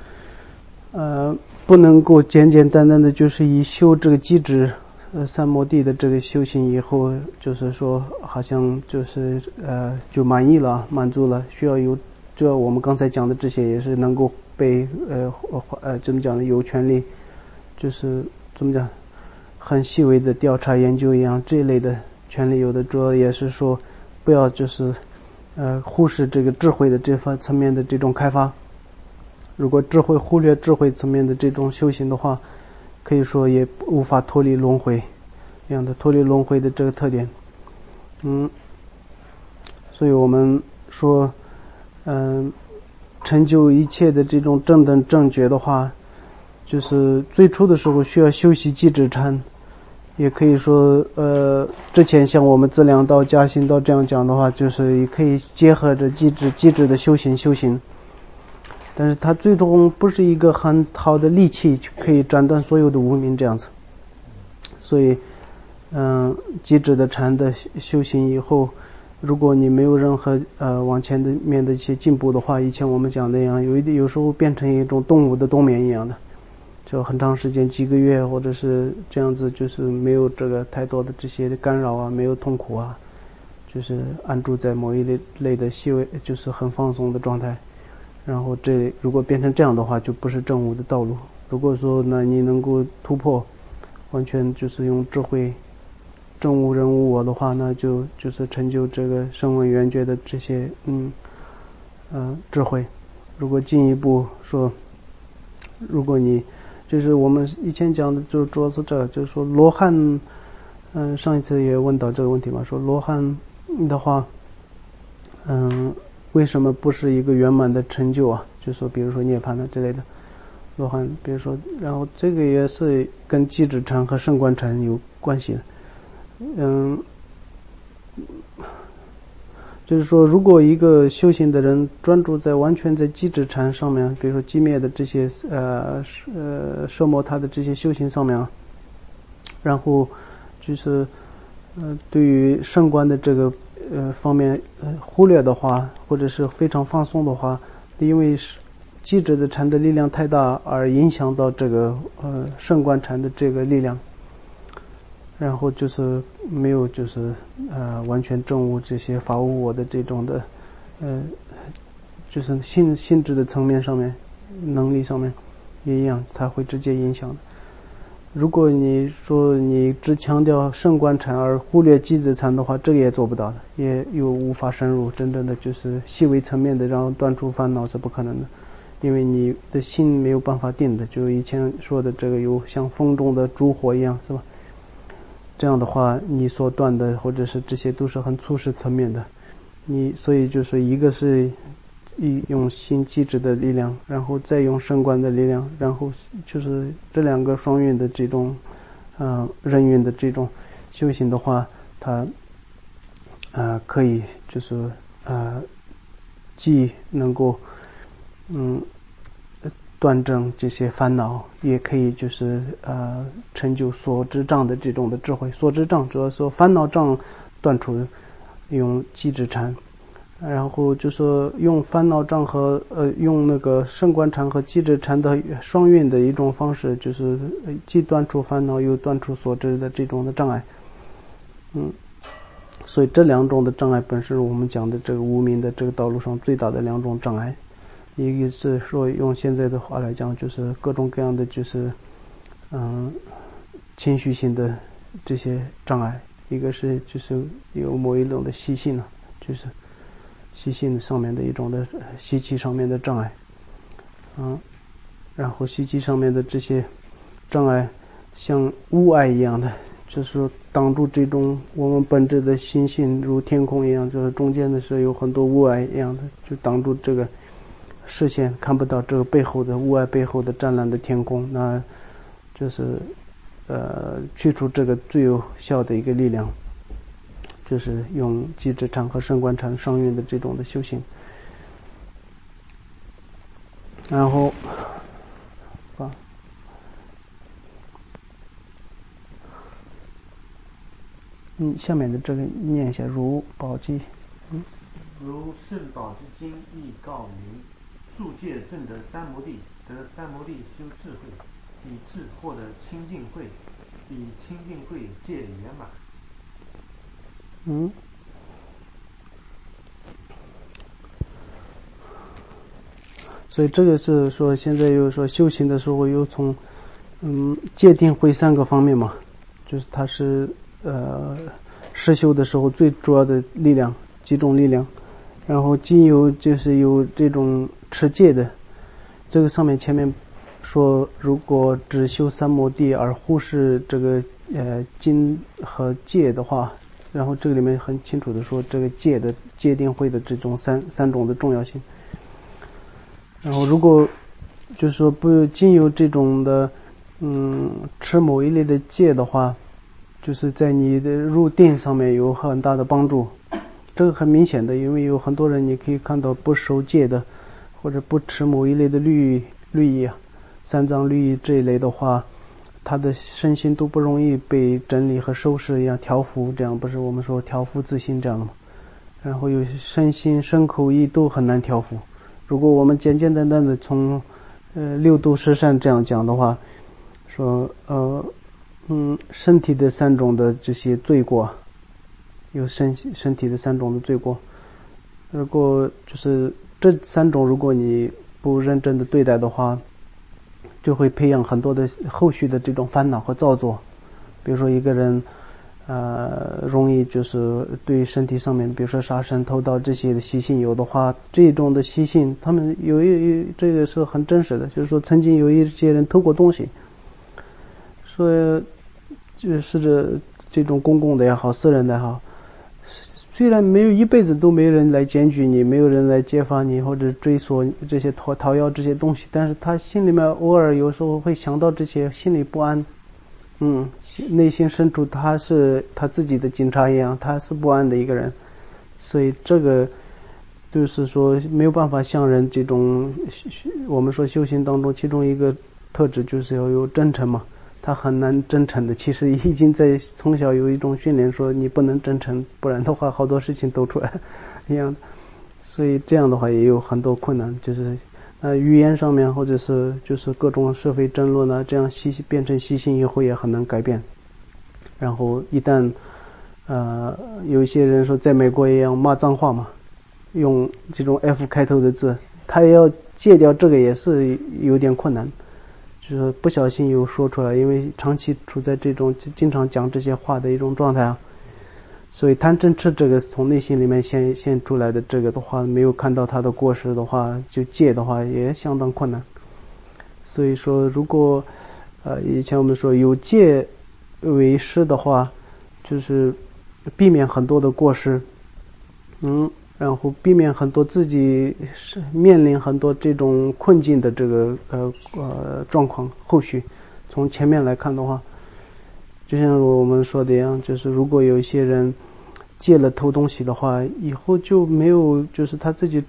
Speaker 1: 不能够简简单单的就是以修这个机制三摩地的这个修行以后，就是说好像就是就满意了，满足了，需要有这我们刚才讲的这些也是能够被怎么讲呢，有权利就是怎么讲很细微的调查研究一样，这一类的权利有的，主要也是说不要就是忽视这个智慧的这方层面的这种开发。如果忽略智慧层面的这种修行的话，可以说也无法脱离轮回这样的脱离轮回的这个特点。所以我们说成就一切的这种正等正觉的话，就是最初的时候需要修习寂止禅，也可以说之前像我们资粮道加行道这样讲的话，就是也可以结合着寂止的修行，但是它最终不是一个很好的利器可以斩断所有的无明这样子。所以寂止的禅的修行以后，如果你没有任何往前的面的一些进步的话，以前我们讲的一样，有时候变成一种动物的冬眠一样的，就很长时间几个月或者是这样子，就是没有这个太多的这些干扰啊，没有痛苦啊，就是安住在某一类的细微就是很放松的状态。然后如果变成这样的话，就不是正悟的道路。如果说呢你能够突破，完全就是用智慧正悟人悟我的话，那就是成就这个声闻缘觉的这些智慧。如果进一步说，如果你就是我们以前讲的就主要是这个，就是说罗汉上一次也问到这个问题嘛，说罗汉的话为什么不是一个圆满的成就啊，就说比如说涅槃的之类的罗汉，比如说然后这个也是跟寂止禅和圣观禅有关系的。就是说如果一个修行的人专注在完全在寂止禅上面，比如说寂灭的这些摄摩他的这些修行上面，然后就是对于圣观的这个方面忽略的话，或者是非常放松的话，因为寂止的禅的力量太大而影响到这个圣观禅的这个力量，然后就是没有就是完全证悟这些法无我的这种的就是性质的层面上面能力上面也一样，它会直接影响的。如果你说你只强调圣观禅而忽略寂止禅的话，这个也做不到的，也又无法深入真正的就是细微层面的让断除烦恼是不可能的，因为你的心没有办法定的，就以前说的这个有像风中的烛火一样，是吧？这样的话你所断的或者是这些都是很粗识层面的，所以就是一个是用心寂止的力量，然后再用圣观的力量，然后就是这两个双运的这种任运的这种修行的话，它可以就是既能够断正这些烦恼，也可以就是成就所知障的这种的智慧。所知障主要说烦恼障断除用机智禅，然后就说用烦恼障和用那个圣观禅和机智禅的双运的一种方式，就是既断除烦恼又断除所知的这种的障碍。所以这两种的障碍本身是我们讲的这个无明的这个道路上最大的两种障碍。一个是说用现在的话来讲，就是各种各样的就是情绪性的这些障碍，一个是就是有某一种的习性呢，就是习性上面的一种的习气上面的障碍，然后习气上面的这些障碍像雾霭一样的，就是挡住这种我们本质的心性如天空一样，就是中间的是有很多雾霭一样的，就挡住这个视线，看不到这个背后的雾霭背后的湛蓝的天空。那就是去除这个最有效的一个力量，就是用机智禅和圣观禅双运的这种的修行。然后下面的这个念一下如宝积。
Speaker 2: 如圣宝积经亦告云：住戒证得三摩地，得三摩地修智慧，以智获得清净慧，以清净慧戒圆满。
Speaker 1: 所以这个是说现在又说修行的时候又从戒定慧三个方面嘛，就是它是实修的时候最主要的力量，几种力量。然后经由就是有这种持戒的，这个上面前面说如果只修三摩地而忽视这个经和戒的话，然后这个里面很清楚的说这个戒的戒定慧的这种三种的重要性。然后如果就是说不经由这种的持某一类的戒的话，就是在你的入定上面有很大的帮助。这个很明显的，因为有很多人你可以看到不守戒的，或者不持某一类的律仪三藏律仪这一类的话，他的身心都不容易被整理和收拾一样调伏，这样不是我们说调伏自心这样的吗？然后有身心身口意都很难调伏。如果我们简简单单的从六度十善这样讲的话，说身体的三种的这些罪过，有身体的三种的罪过，如果就是这三种如果你不认真的对待的话，就会培养很多的后续的这种烦恼和造作。比如说一个人容易就是对身体上面比如说杀生偷盗这些的习性有的话，这种的习性他们有这个是很真实的，就是说曾经有一些人偷过东西，说就是这种公共的也好私人的也好，虽然没有一辈子都没人来检举你，没有人来揭发你或者追索这些讨要这些东西，但是他心里面偶尔有时候会想到这些，心里不安，内心深处他是他自己的警察一样，他是不安的一个人。所以这个就是说没有办法像人这种，我们说修行当中其中一个特质就是要有真诚嘛，他很难真诚的，其实已经在从小有一种训练说你不能真诚，不然的话好多事情都出来一样。所以这样的话也有很多困难，就是语言上面或者是就是各种是非争论这样变成习性以后也很难改变。然后一旦有一些人说在美国也要骂脏话嘛，用这种 F 开头的字，他也要戒掉这个也是有点困难，就是不小心又说出来，因为长期处在这种经常讲这些话的一种状态所以贪嗔痴这个从内心里面现出来的这个的话，没有看到他的过失的话，就戒的话也相当困难。所以说如果以前我们说有戒为师的话，就是避免很多的过失，然后避免很多自己面临很多这种困境的这个状况。后续从前面来看的话，就像我们说的一样，就是如果有一些人戒了偷东西的话，以后就没有就是他自己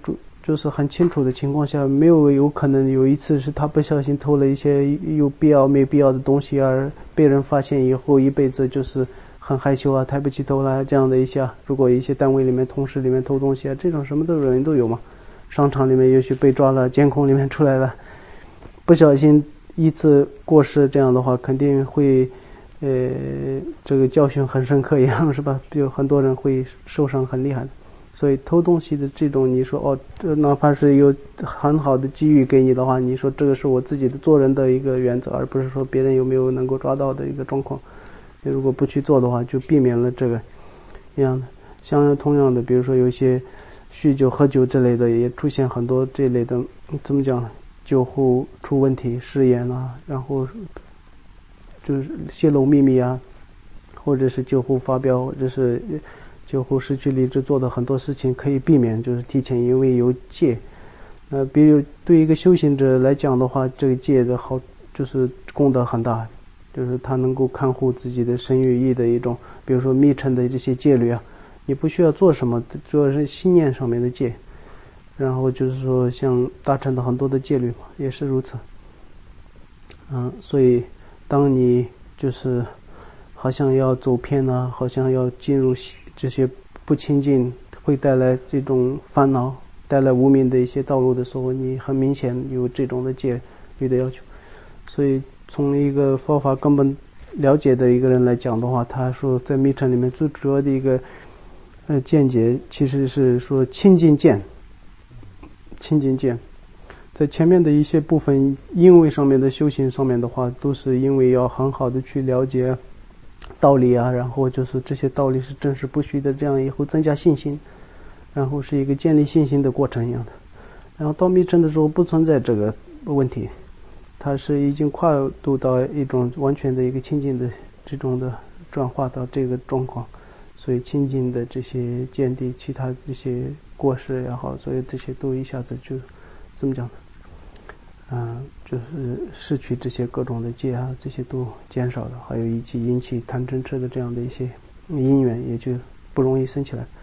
Speaker 1: 就是很清楚的情况下，没有可能有一次是他不小心偷了一些有必要没必要的东西，而被人发现以后一辈子就是很害羞啊，抬不起头来这样的一下。如果一些单位里面同事里面偷东西啊，这种什么的人都有嘛。商场里面也许被抓了，监控里面出来了，不小心一次过失，这样的话肯定会这个教训很深刻一样，是吧？比如很多人会受伤很厉害的。所以偷东西的这种，你说哪怕是有很好的机遇给你的话，你说这个是我自己的做人的一个原则，而不是说别人有没有能够抓到的一个状况。你如果不去做的话，就避免了这个一样的。像同样的，比如说有一些酗酒、喝酒之类的，也出现很多这类的，怎么讲？酒后出问题、失言啊，然后就是泄露秘密啊，或者是酒后发飙，或者是酒后失去理智做的很多事情可以避免，就是提前因为有戒。比如对一个修行者来讲的话，这个戒的好就是功德很大，就是他能够看护自己的身语意的一种，比如说密乘的这些戒律啊，你不需要做什么，主要是心念上面的戒。然后就是说像大乘的很多的戒律嘛，也是如此。所以当你就是好像要走偏啊，好像要进入这些不清净，会带来这种烦恼，带来无明的一些道路的时候，你很明显有这种的戒律的要求。所以从一个佛法根本了解的一个人来讲的话，他说在密乘里面最主要的一个见解其实是说清净见。清净见在前面的一些部分因为上面的修行上面的话，都是因为要很好的去了解道理啊，然后就是这些道理是真实不虚的，这样以后增加信心，然后是一个建立信心的过程一样的。然后到密乘的时候不存在这个问题，它是已经跨度到一种完全的一个清净的这种的转化到这个状况，所以清净的这些见地，其他这些过失也好，所以这些都一下子就怎么讲呢？就是失去这些各种的戒啊，这些都减少了，还有以及引起贪嗔痴的这样的一些因缘，也就不容易生起来。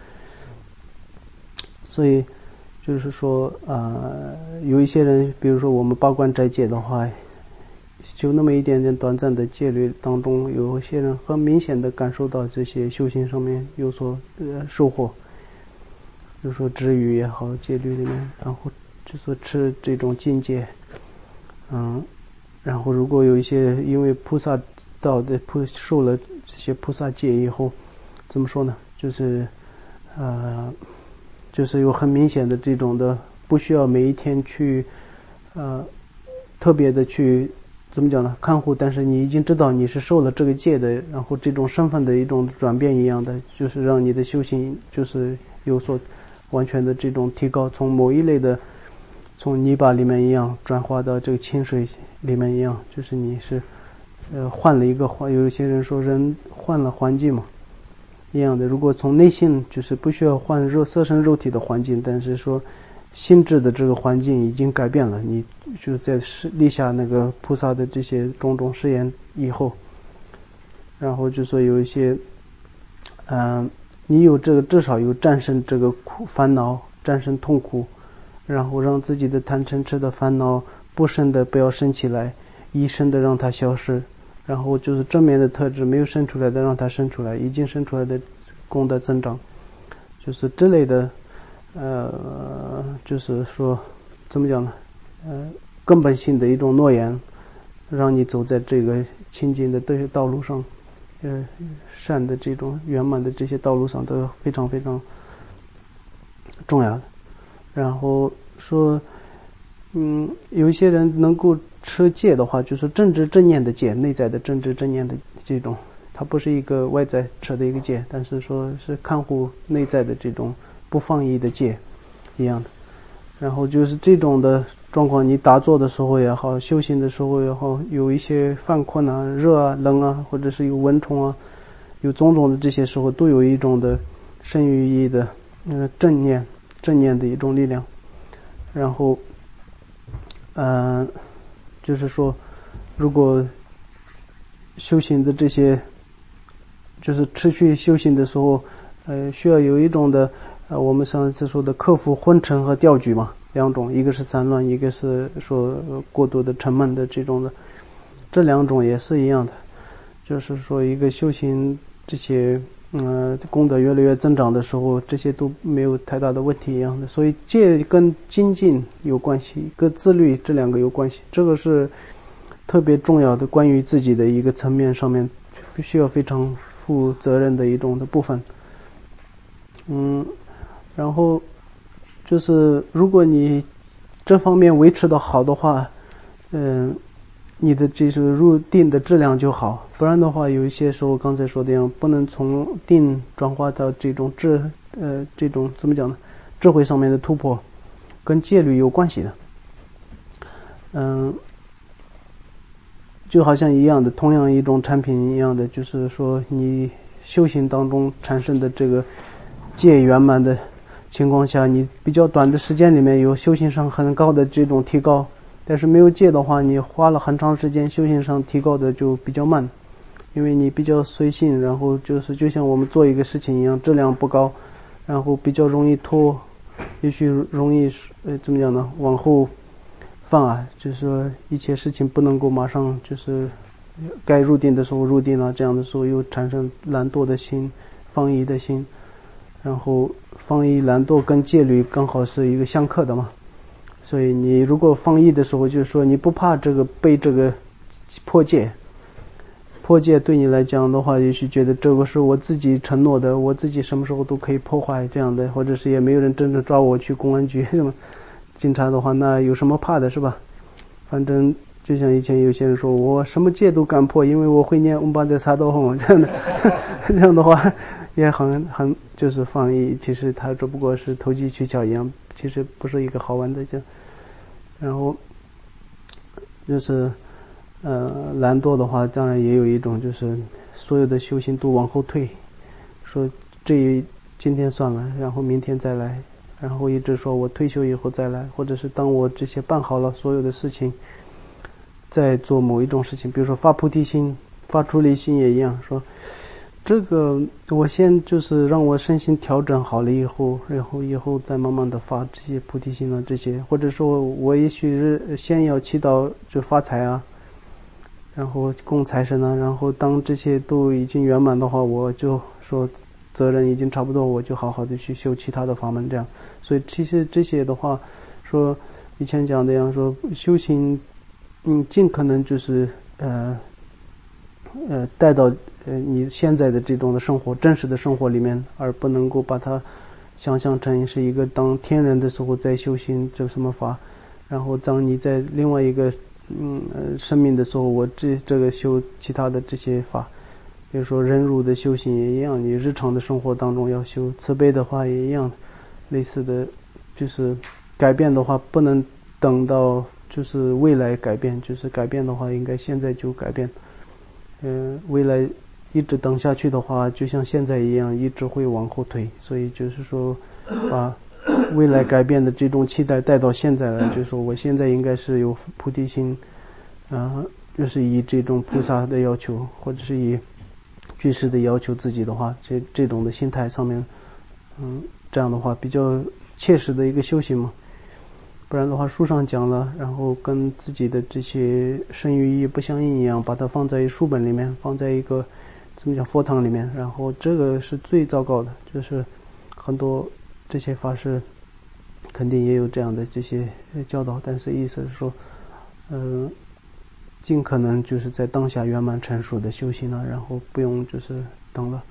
Speaker 1: 所以就是说有一些人，比如说我们八关斋戒的话，就那么一点点短暂的戒律当中，有些人很明显的感受到这些修行上面有所收获，比如说止语也好，戒律里面，然后就说持这种境界，然后如果有一些因为菩萨道的受了这些菩萨戒以后，怎么说呢？就是有很明显的这种的，不需要每一天去特别的去怎么讲呢？看护，但是你已经知道你是受了这个戒的，然后这种身份的一种转变一样的，就是让你的修行就是有所完全的这种提高，从某一类的从泥巴里面一样转化到这个清水里面一样，就是你是换了一个有一些人说人换了环境嘛一样的。如果从内心就是不需要换色身肉体的环境，但是说心智的这个环境已经改变了，你就在立下那个菩萨的这些种种誓言以后，然后就说有一些你有这个至少有战胜这个烦恼，战胜痛苦，然后让自己的贪嗔痴的烦恼不生的不要生起来，一生的让它消失，然后就是正面的特质没有生出来的让它生出来，已经生出来的功德增长，就是这类的就是说怎么讲呢？根本性的一种诺言，让你走在这个清净的这些道路上，善的这种圆满的这些道路上都非常非常重要的。然后说有一些人能够持戒的话，就是正知正念的戒，内在的正知正念的这种，它不是一个外在持的一个戒，但是说是看护内在的这种不放逸的戒一样的。然后就是这种的状况，你打坐的时候也好，修行的时候也好，有一些犯困啊、热啊、冷啊，或者是有蚊虫啊，有种种的这些时候，都有一种的身语意的正念的一种力量。然后就是说如果修行的这些就是持续修行的时候需要有一种的我们上一次说的克服昏沉和掉举嘛，两种，一个是散乱，一个是说过度的沉闷的这种的，这两种也是一样的，就是说一个修行这些功德越来越增长的时候，这些都没有太大的问题一样的。所以戒跟精进有关系，跟自律这两个有关系，这个是特别重要的，关于自己的一个层面上面需要非常负责任的一种的部分。然后就是如果你这方面维持的好的话，你的这个入定的质量就好，不然的话有一些时候刚才说的样，不能从定转化到这种这种怎么讲呢？智慧上面的突破，跟戒律有关系的。就好像一样的，同样一种产品一样的，就是说你修行当中产生的这个戒圆满的情况下，你比较短的时间里面有修行上很高的这种提高，但是没有戒的话，你花了很长时间修行上提高的就比较慢，因为你比较随性，然后就是就像我们做一个事情一样，质量不高，然后比较容易拖，也许容易怎么讲呢，往后放啊，就是说一切事情不能够马上就是该入定的时候入定了，这样的时候又产生懒惰的心，放逸的心，然后放逸懒惰跟戒律刚好是一个相克的嘛。所以你如果放逸的时候，就是说你不怕这个被这个破戒对你来讲的话，也许觉得这个是我自己承诺的，我自己什么时候都可以破坏这样的，或者是也没有人真正抓我去公安局什么警察的话，那有什么怕的，是吧？反正就像以前有些人说我什么戒都敢破，因为我会念嗡巴在擦豆红这样的这样的话也很就是放逸，其实他只不过是投机取巧一样，其实不是一个好玩的这样。然后就是懒惰的话，当然也有一种就是所有的修行都往后退，说今天算了，然后明天再来，然后一直说我退休以后再来，或者是当我这些办好了所有的事情，再做某一种事情，比如说发菩提心、发出离心也一样，说这个我先就是让我身心调整好了以后，然后以后再慢慢的发这些菩提心啊这些，或者说我也许是先要祈祷就发财啊，然后供财神啊，然后当这些都已经圆满的话，我就说责任已经差不多，我就好好的去修其他的法门这样。所以其实这些的话，说以前讲的样说修行，尽可能就是带到你现在的这种的生活真实的生活里面，而不能够把它想象成是一个当天人的时候在修行这什么法，然后当你在另外一个生命的时候，我这个修其他的这些法，比如说忍辱的修行也一样，你日常的生活当中要修慈悲的话也一样，类似的就是改变的话不能等到就是未来改变，就是改变的话应该现在就改变。未来一直等下去的话，就像现在一样，一直会往后退。所以就是说，把未来改变的这种期待带到现在来，就是说我现在应该是有菩提心，就是以这种菩萨的要求，或者是以居士的要求自己的话，这种的心态上面，这样的话比较切实的一个修行嘛。不然的话书上讲了，然后跟自己的这些身语意不相应一样，把它放在书本里面，放在一个怎么讲佛堂里面，然后这个是最糟糕的。就是很多这些法师肯定也有这样的这些教导，但是意思是说尽可能就是在当下圆满成熟的修行了，然后不用就是等了。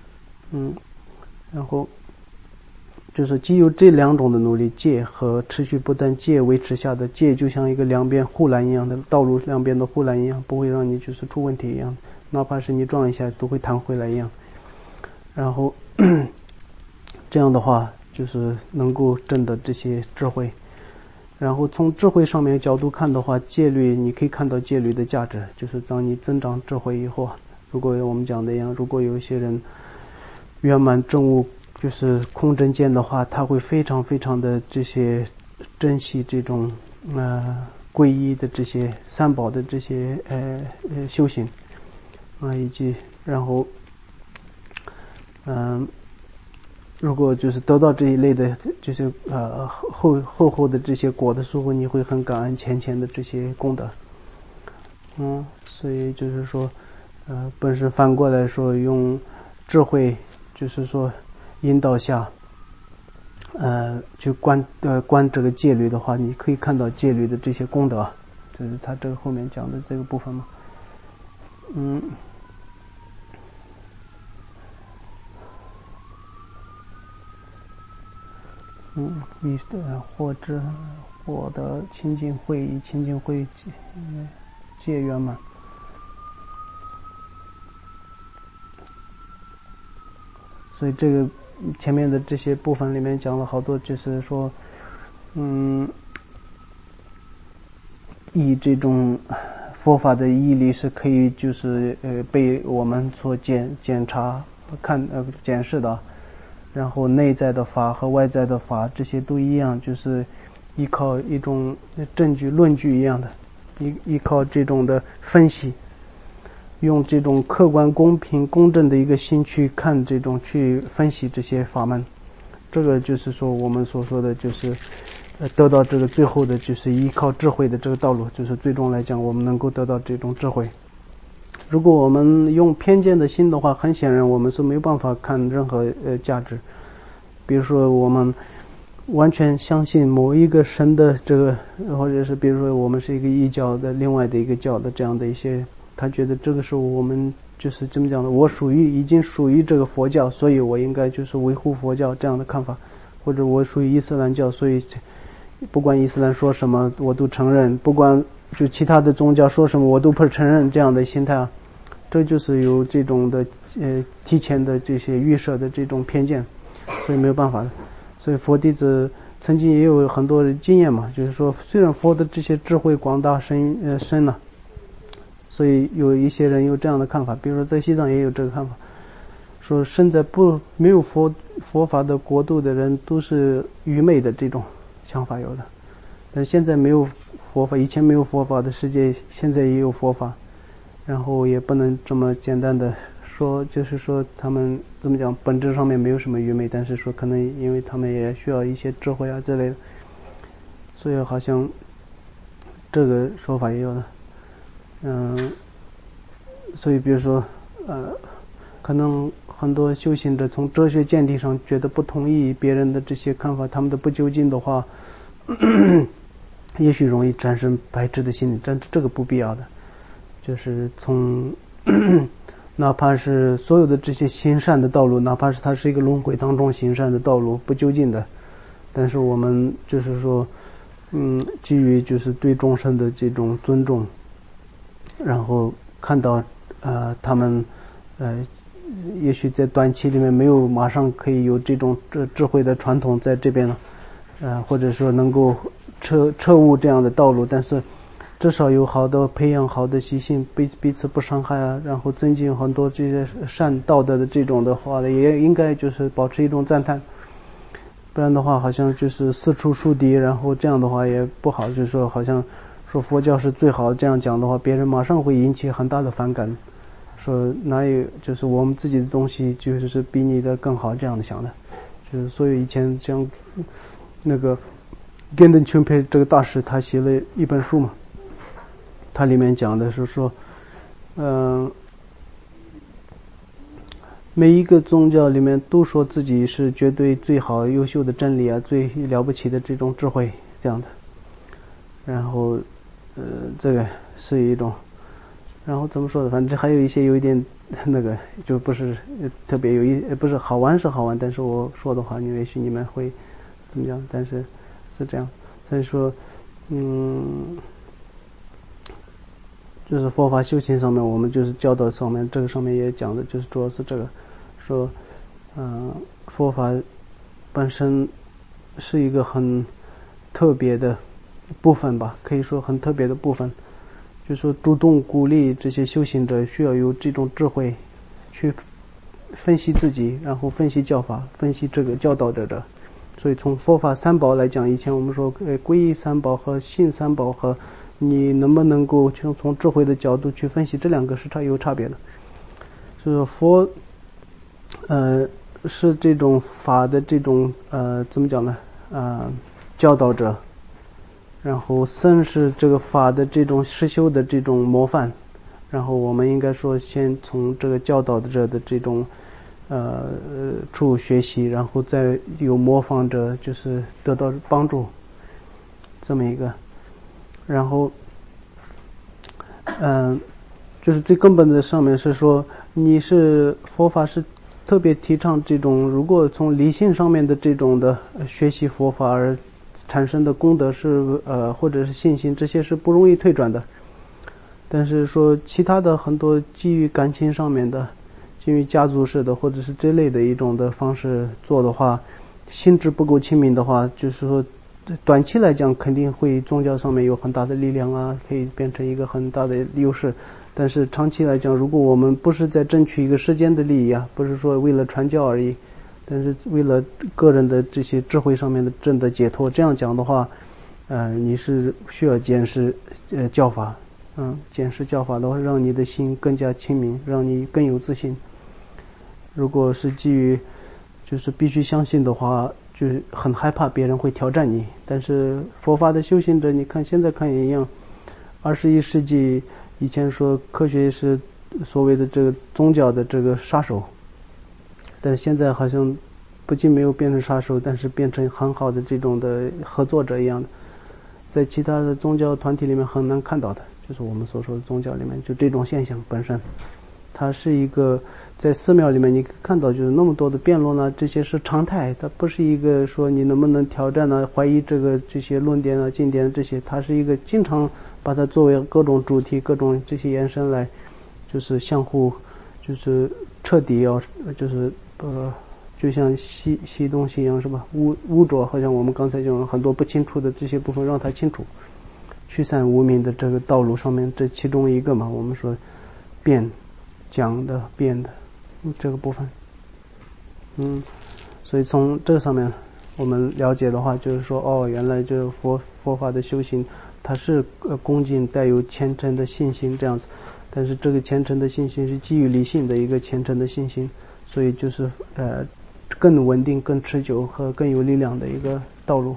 Speaker 1: 然后就是基于这两种的努力，戒和持续不断戒维持下的戒，就像一个两边护栏一样的道路，两边的护栏一样，不会让你就是出问题一样，哪怕是你撞一下都会弹回来一样。然后这样的话就是能够证得这些智慧。然后从智慧上面角度看的话，戒律你可以看到戒律的价值，就是当你增长智慧以后，如果我们讲的一样，如果有一些人圆满证悟就是空真见的话，他会非常非常的这些珍惜这种皈依的这些三宝的这些修行以及然后如果就是得到这一类的，就是厚的这些果的时候，你会很感恩前的这些功德。所以就是说，本身反过来说，用智慧，就是说引导下，去观这个戒律的话，你可以看到戒律的这些功德，就是他这个后面讲的这个部分嘛。获得清净慧，以清净慧戒圆满。所以这个前面的这些部分里面讲了好多，就是说，以这种佛法的义理是可以就是被我们所检查检视的。然后内在的法和外在的法这些都一样，就是依靠一种证据论据一样的，依靠这种的分析，用这种客观公平公正的一个心去看去分析这些法门。这个就是说我们所说的就是得到这个最后的就是依靠智慧的这个道路，就是最终来讲我们能够得到这种智慧。如果我们用偏见的心的话，很显然我们是没有办法看任何价值。比如说我们完全相信某一个神的这个，或者是比如说我们是一个异教的另外的一个教的这样的一些，他觉得这个时候我们就是这么讲的，我已经属于这个佛教，所以我应该就是维护佛教这样的看法，或者我属于伊斯兰教，所以不管伊斯兰说什么我都承认，不管就其他的宗教说什么我都不承认，这样的心态这就是有这种的提前的这些预设的这种偏见，所以没有办法的。所以佛弟子曾经也有很多的经验嘛，就是说虽然佛的这些智慧广大深了，所以有一些人有这样的看法，比如说在西藏也有这个看法，说身在没有佛法的国度的人都是愚昧的，这种想法有的。但现在没有佛法，以前没有佛法的世界，现在也有佛法，然后也不能这么简单的说，就是说他们怎么讲，本质上面没有什么愚昧，但是说可能因为他们也需要一些智慧啊之类的，所以好像这个说法也有的。所以比如说可能很多修行者从哲学见地上觉得不同意别人的这些看法，他们的不究竟的话也许容易产生排斥的心理，但这个不必要的，就是从哪怕是所有的这些行善的道路，哪怕是它是一个轮回当中行善的道路不究竟的，但是我们就是说基于就是对众生的这种尊重，然后看到他们也许在短期里面没有马上可以有这种智慧的传统在这边了，或者说能够彻悟这样的道路，但是至少有好的培养好的习性，彼此不伤害啊，然后增进很多这些善道德的这种的话呢，也应该就是保持一种赞叹，不然的话好像就是四处树敌，然后这样的话也不好，就是说好像说佛教是最好，这样讲的话别人马上会引起很大的反感，说哪有就是我们自己的东西就是比你的更好这样的想的。就是所以以前像那个Gendon Chumpe 这个大师他写了一本书嘛，他里面讲的是说每一个宗教里面都说自己是绝对最好优秀的真理啊，最了不起的这种智慧这样的，然后这个是一种，然后怎么说的，反正还有一些有一点那个就不是特别不是好玩是好玩，但是我说的话也许你们会怎么样，但是是这样。所以说就是佛法修行上面，我们就是教导上面，这个上面也讲的就是主要是这个，说佛法本身是一个很特别的部分吧，可以说很特别的部分，就是说主动鼓励这些修行者需要有这种智慧去分析自己，然后分析教法，分析这个教导者的。所以从佛法三宝来讲，以前我们说皈依三宝和信三宝，和你能不能够从智慧的角度去分析，这两个是有差别的。所以说佛是这种法的这种怎么讲呢？教导者，然后僧是这个法的这种实修的这种模范，然后我们应该说先从这个教导者的这种处学习，然后再有模仿者就是得到帮助，这么一个，然后就是最根本的上面是说，你是佛法是特别提倡这种，如果从理性上面的这种的学习佛法而产生的功德是或者是信心，这些是不容易退转的。但是说其他的很多基于感情上面的，基于家族式的或者是这类的一种的方式做的话，心智不够亲民的话，就是说短期来讲肯定会宗教上面有很大的力量啊，可以变成一个很大的优势。但是长期来讲，如果我们不是在争取一个世间的利益啊，不是说为了传教而已，但是为了个人的这些智慧上面的真的解脱，这样讲的话，你是需要检视教法，检视教法的话，让你的心更加清明，让你更有自信。如果是基于就是必须相信的话，就很害怕别人会挑战你。但是佛法的修行者，你看现在看也一样，21世纪以前说科学是所谓的这个宗教的这个杀手，但是现在好像不仅没有变成杀手，但是变成很好的这种的合作者一样的，在其他的宗教团体里面很难看到的，就是我们所说的宗教里面就这种现象本身，它是一个在寺庙里面你看到就是那么多的辩论啊，这些是常态，它不是一个说你能不能挑战啊、怀疑这些论点啊、经典这些，它是一个经常把它作为各种主题、各种这些延伸来，就是相互，就是彻底要，就是就像吸东西一样，是吧？污浊，好像我们刚才讲很多不清楚的这些部分，让它清楚，驱散无明的这个道路上面，这其中一个嘛，我们说讲的变的这个部分，所以从这上面我们了解的话，就是说原来这佛法的修行。它是恭敬带有虔诚的信心这样子，但是这个虔诚的信心是基于理性的一个虔诚的信心，所以就是更稳定、更持久和更有力量的一个道路。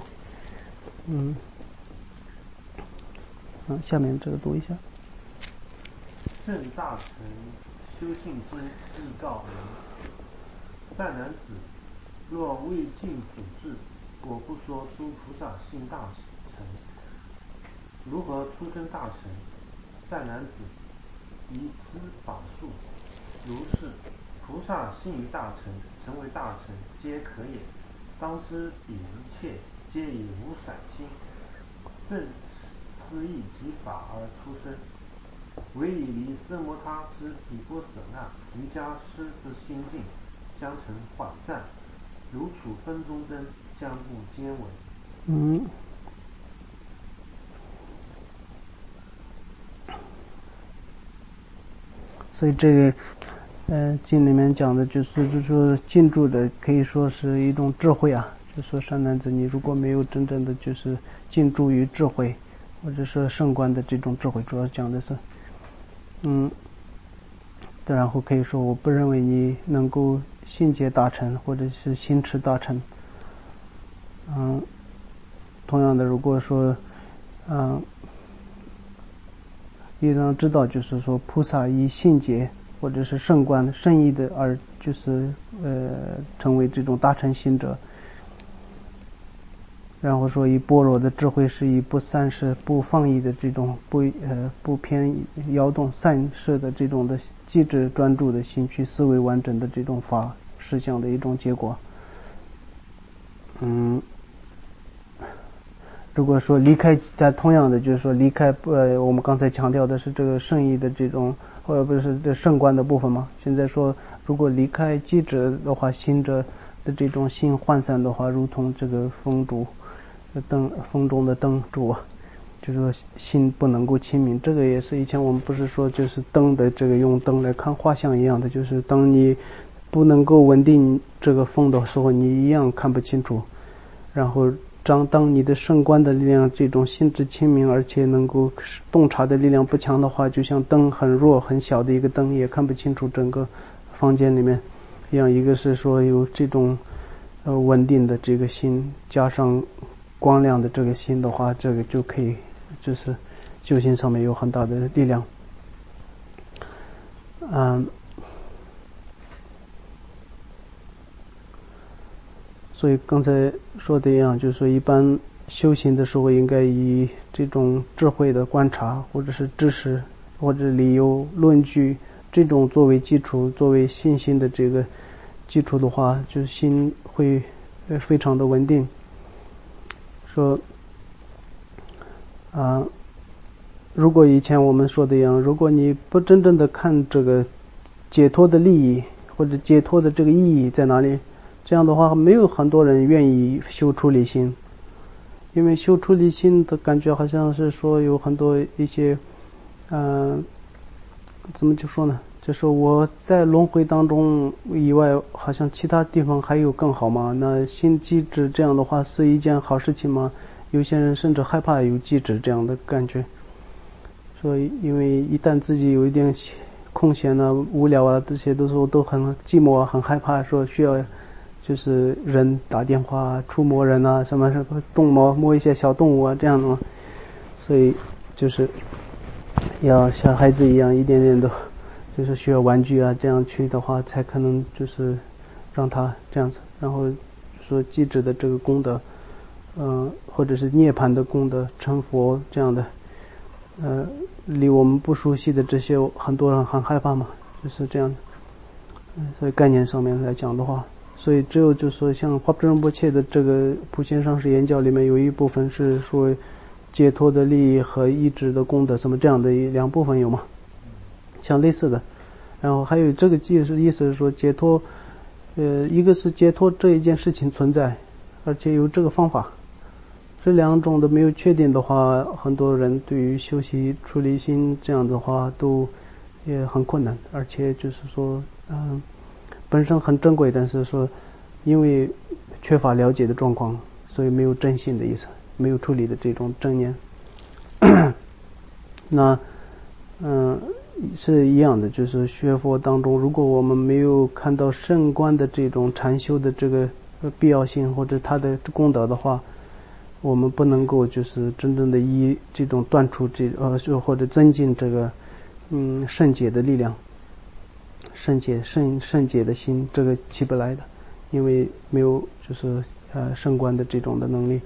Speaker 1: 下面这个读一下。
Speaker 2: 圣大乘修信经义告人：善男子，若未尽主智，我不说诸菩萨信大乘。如何出生大乘？善男子，以此法术。如是，菩萨信于大乘，成为大乘，皆可也。当知彼一切皆以无散心，正思义及法而出生。唯以离色摩他之毗波舍那瑜伽师之心境，将成缓散，如处分中灯，将不兼闻。
Speaker 1: 所以这个经里面讲的就是说进驻的可以说是一种智慧啊，就说善男子，你如果没有真正的就是进驻于智慧，或者是圣观的这种智慧，主要讲的是然后可以说我不认为你能够信解大乘或者是心持大乘。同样的，如果说也让知道，就是说菩萨以信解或者是圣观圣意的而就是成为这种大乘行者，然后说以般若的智慧是以不散失不放逸的这种不偏摇动散失的这种的机智专注的心去思维完整的这种法实相的一种结果。如果说离开，但同样的就是说离开我们刚才强调的是这个圣意的这种不是这圣观的部分嘛，现在说如果离开机智的话，行者的这种心涣散的话，如同这个风中的灯柱啊，就是说心不能够清明。这个也是以前我们不是说就是灯的这个用灯来看画像一样的，就是当你不能够稳定这个风的时候，你一样看不清楚。然后当你的圣观的力量这种心智清明而且能够洞察的力量不强的话，就像灯很弱很小的一个灯，也看不清楚整个房间里面一个是说有这种稳定的这个心，加上光亮的这个心的话，这个就可以就是修行上面有很大的力量。所以刚才说的一样，就是说一般修行的时候应该以这种智慧的观察，或者是知识，或者理由论据这种作为基础，作为信心的这个基础的话，就心会非常的稳定。说如果以前我们说的一样，如果你不真正的看这个解脱的利益或者解脱的这个意义在哪里，这样的话没有很多人愿意修出离心。因为修出离心的感觉好像是说有很多一些怎么就说呢，就是我在轮回当中以外，好像其他地方还有更好吗？那心机制这样的话是一件好事情吗？有些人甚至害怕有机制这样的感觉。所以因为一旦自己有一点空闲啊、无聊啊，这些的时候都很寂寞啊，很害怕，说需要就是人打电话触摸人啊，什么动摸一些小动物啊这样的嘛。所以就是要像孩子一样一点点的就是需要玩具啊，这样去的话才可能就是让他这样子。然后说机制的这个功德或者是涅槃的功德成佛这样的离我们不熟悉的这些很多人很害怕嘛，就是这样的。所以概念上面来讲的话，所以只有就是说像华波仁波切的这个普贤上师言教里面有一部分是说解脱的利益和意志的功德什么这样的两部分有嘛，像类似的。然后还有这个意思是说解脱一个是解脱这一件事情存在，而且有这个方法，这两种的没有确定的话，很多人对于修习出离心这样的话都也很困难，而且就是说本身很珍贵，但是说因为缺乏了解的状况，所以没有真心的意思，没有处理的这种正念那是一样的，就是学佛当中，如果我们没有看到圣观的这种禅修的这个必要性或者它的功德的话，我们不能够就是真正的以这种断除或者增进这个圣解的力量，圣解的心，这个起不来的，因为没有就是圣观的这种的能力。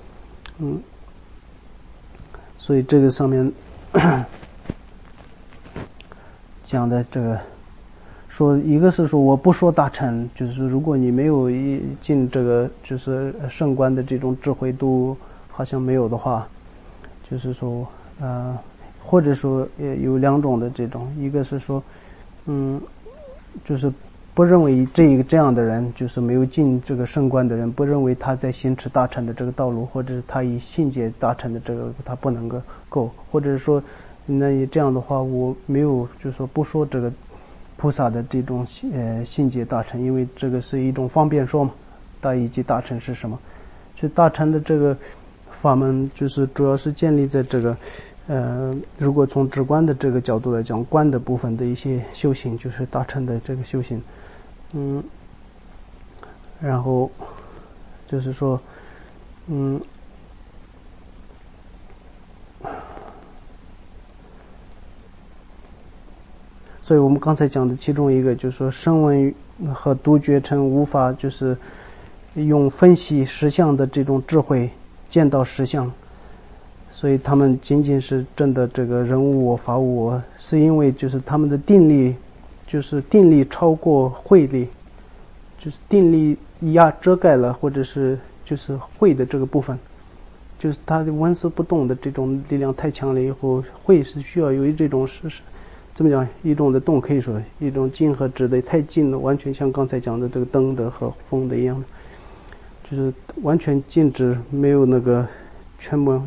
Speaker 1: 所以这个上面讲的这个说，一个是说我不说大乘，就是如果你没有进这个就是圣观的这种智慧度好像没有的话，就是说或者说有两种的这种，一个是说就是不认为这样的人，就是没有进这个圣观的人，不认为他在行持大乘的这个道路，或者是他以信解大乘的这个他不能够，或者是说那你这样的话我没有就是说不说这个菩萨的这种信解大乘，因为这个是一种方便说嘛，大以及大乘是什么，就大乘的这个法门就是主要是建立在这个如果从直观的这个角度来讲，观的部分的一些修行就是大乘的这个修行。然后就是说所以我们刚才讲的其中一个就是说声闻和独觉乘无法就是用分析实相的这种智慧见到实相，所以他们仅仅是真的这个人无我法无我，是因为就是他们的定力就是定力超过慧力，就是定力遮盖了或者是就是慧的这个部分，就是他的纹丝不动的这种力量太强了以后，慧是需要有这种怎么讲一种的动，可以说一种静和止的太近了，完全像刚才讲的这个灯的和风的一样，就是完全静止，没有那个全部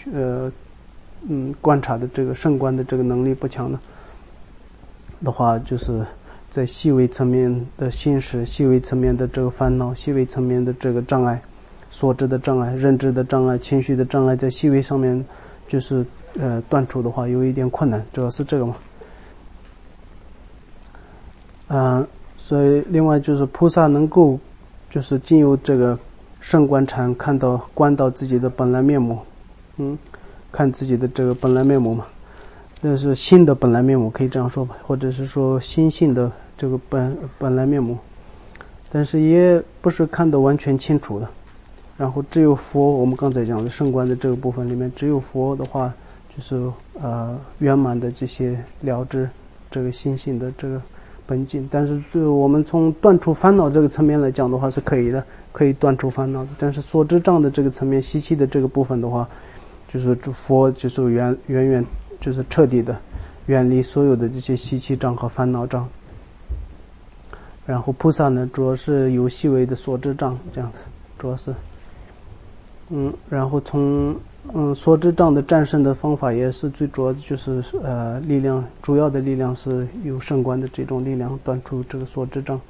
Speaker 1: 观察的这个圣观的这个能力不强的话，就是在细微层面的心识、细微层面的这个烦恼、细微层面的这个障碍、所知的障碍、认知的障碍、情绪的障碍，在细微上面就是断除的话有一点困难，主要是这个嘛。 所以另外就是菩萨能够就是经由这个圣观禅观到自己的本来面目，看自己的这个本来面目嘛，那是心的本来面目，可以这样说吧，或者是说心性的这个本来面目，但是也不是看得完全清楚的。然后只有佛，我们刚才讲的圣观的这个部分里面，只有佛的话，就是圆满的这些了知这个心性的这个本境。但是我们从断除烦恼这个层面来讲的话是可以的，可以断除烦恼的。但是所知障的这个层面，习气的这个部分的话，就是佛就是远就是彻底的远离所有的这些习气障和烦恼障。然后菩萨呢，主要是有细微的所知障这样的，主要是。然后从所知障的战胜的方法也是最主要的，就是力量，主要的力量是有圣观的这种力量断除这个所知障。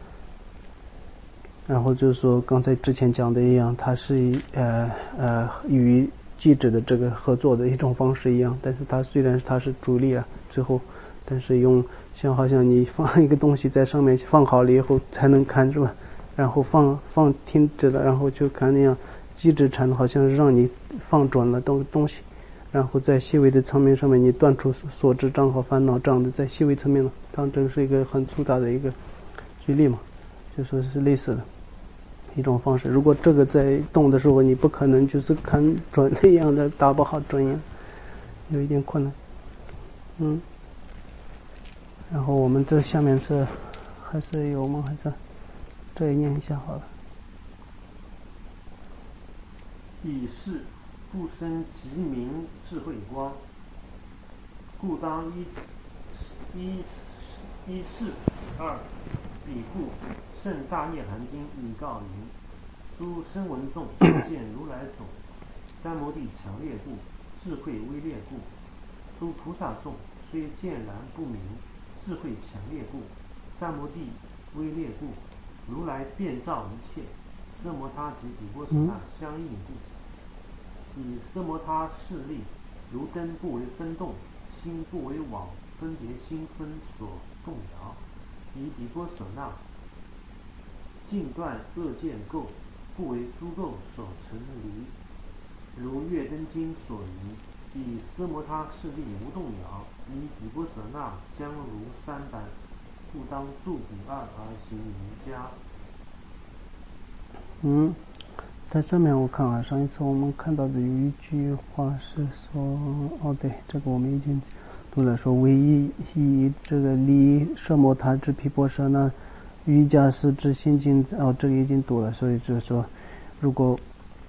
Speaker 1: 然后就是说刚才之前讲的一样，它是与记者的这个合作的一种方式一样，但是它虽然它是主力啊，最后但是好像你放一个东西在上面放好了以后才能看是吧？然后放停止了，然后就看那样。机制禅好像是让你放准了东西，然后在细微的层面上面你断除所知障和烦恼障的，在细微层面了，当这是一个很粗大的一个举例嘛，就说是类似的一种方式。如果这个在动的时候，你不可能就是看准那样的打不好准样，有一点困难。然后我们这下面是还是有吗？还是这也念一下好了。
Speaker 2: 以是不生即明智慧光，故当一是二。彼故圣大涅盘经已告云：诸声闻众见如来种，三摩地强烈故，智慧微劣故；诸菩萨众虽见然不明，智慧强烈故，三摩地微劣故。如来遍照一切，奢摩他及毗波舍那相应故。以奢摩他势力，如灯不为分动，心不为网，分别心分所动摇。以毗波舍那尽断恶见垢，不为诸垢所成离。如月灯经所云：以奢摩他势力无动摇，以毗波舍那将如三般，故当助彼二而行瑜伽。
Speaker 1: 在上面我看上一次我们看到的有一句话是说，对，这个我们已经读了，说唯一以这个离奢摩他之毗波舍那瑜伽师之心经，这个已经读了，所以就是说，如果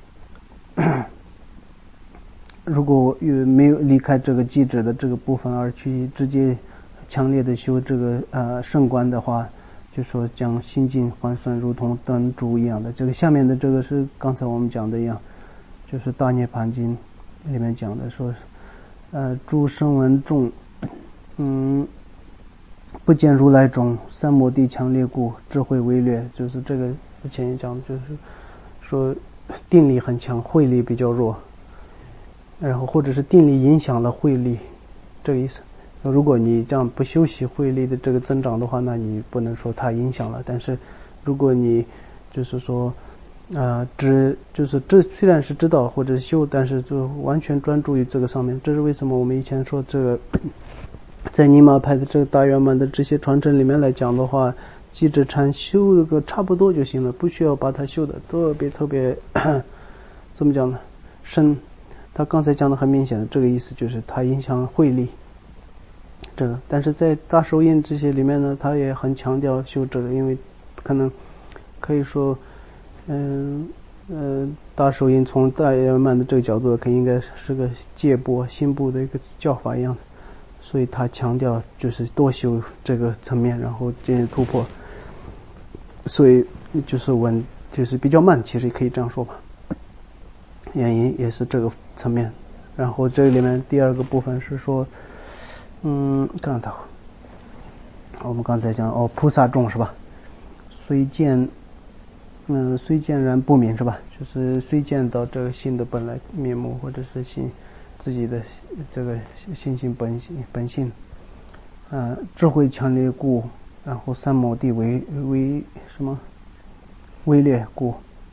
Speaker 1: 没有离开这个机制的这个部分而去直接强烈的修这个圣观的话，就说将心境换算如同灯烛一样的。这个下面的这个是刚才我们讲的一样，就是大涅盘经里面讲的，说诸声闻众不见如来种，三摩地强烈故，智慧微劣。就是这个之前也讲的，就是说定力很强，慧力比较弱，然后或者是定力影响了慧力，这个意思。如果你这样不修习慧力的这个增长的话，那你不能说它影响了。但是如果你就是说就是这虽然是知道或者修，但是就完全专注于这个上面。这是为什么我们以前说这个在尼玛派的这个大圆满的这些传承里面来讲的话，机制禅修个差不多就行了，不需要把它修的特别怎么讲呢深。他刚才讲的很明显的这个意思，就是它影响慧力这个。但是在大手印这些里面呢，他也很强调修这个，因为可以说大手印从大圆满的这个角度应该是个戒波心部的一个教法一样的，所以他强调就是多修这个层面，然后进行突破，所以就是比较慢，其实可以这样说吧，原因也是这个层面。然后这里面第二个部分是说看到我们刚才讲菩萨众是吧，虽见然不明是吧，就是虽见到这个心的本来面目，或者是自己的这个心性本性智慧强烈故然后三摩地为什么位列故。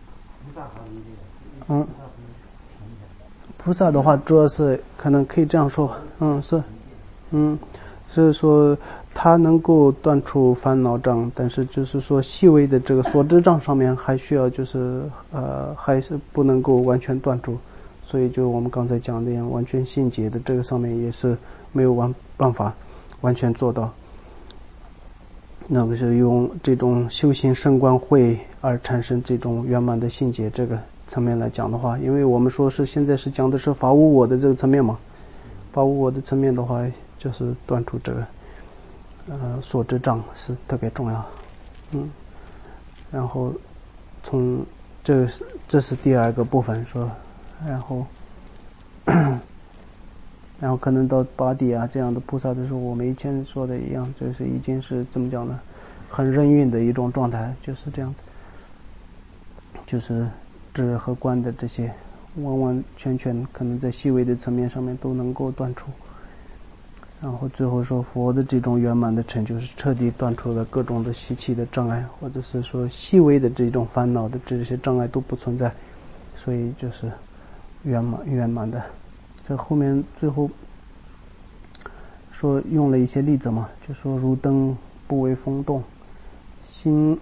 Speaker 1: 菩萨的话主要是可能可以这样说，是说他能够断除烦恼障，但是就是说细微的这个所知障上面还需要就是还是不能够完全断除，所以就我们刚才讲的样完全信解的这个上面也是没有办法完全做到。那个是用这种修行圣观慧而产生这种圆满的信解这个层面来讲的话，因为我们说是现在是讲的是法无我的这个层面嘛，法无我的层面的话就是断除这个所知障是特别重要。然后从这是第二个部分说，然后可能到八地啊这样的菩萨的时候，我们以前说的一样，就是已经是怎么讲呢，很任运的一种状态，就是这样子，就是智和观的这些完完全全可能在细微的层面上面都能够断除。然后最后说佛的这种圆满的成就，是彻底断除了各种的习气的障碍，或者是说细微的这种烦恼的这些障碍都不存在，所以就是圆满的。这后面最后说用了一些例子嘛，就说如灯不为风动，心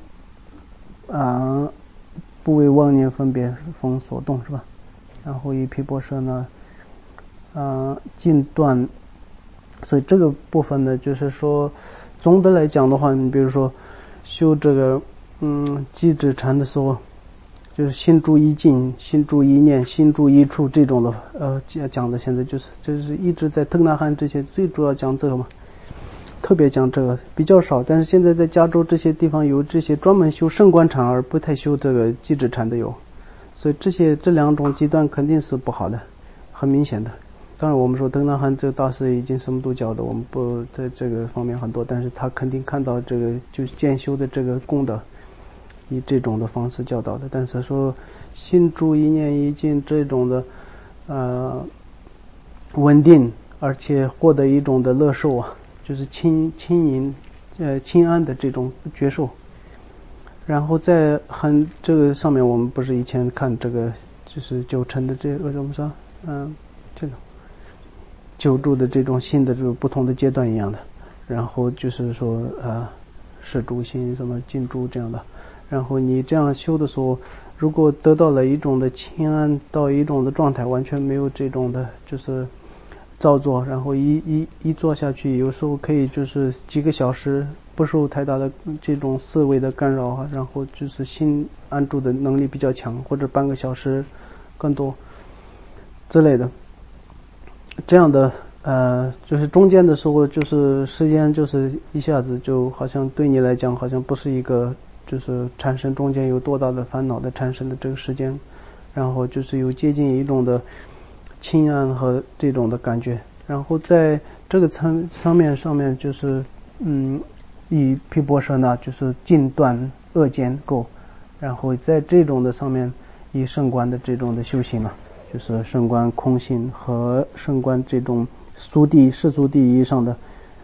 Speaker 1: 不为妄念分别风所动，是吧？然后以毗婆舍呢尽断，所以这个部分呢，就是说总的来讲的话，你比如说修这个寂止禅的时候，就是心住一境，心住一念，心住一处这种的讲的现在就是一直在腾纳汉这些最主要讲这个嘛，特别讲这个比较少，但是现在在加州这些地方有这些专门修圣观禅而不太修这个寂止禅的有，所以这两种极端肯定是不好的，很明显的。当然我们说腾纳汉这个大师已经什么都教的，我们不在这个方面很多，但是他肯定看到这个就是渐修的这个功德，以这种的方式教导的。但是说心住一念一境这种的稳定，而且获得一种的乐受啊，就是轻盈轻安的这种觉受。然后在这个上面，我们不是以前看这个就是九成的这个怎么说这个九住的这种新的这种不同的阶段一样的，然后就是说摄住心什么静住这样的。然后你这样修的时候，如果得到了一种的轻安，到一种的状态，完全没有这种的就是造作，然后一坐下去，有时候可以就是几个小时不受太大的这种思维的干扰啊，然后就是心安住的能力比较强，或者半个小时更多之类的。这样的就是中间的时候，就是时间就是一下子就好像对你来讲好像不是一个就是产生中间有多大的烦恼的产生的这个时间，然后就是有接近一种的轻安和这种的感觉。然后在这个上面就是以毗婆舍那就是尽断恶见垢，然后在这种的上面以圣观的这种的修行嘛，就是圣观空性和圣观这种世俗地以上的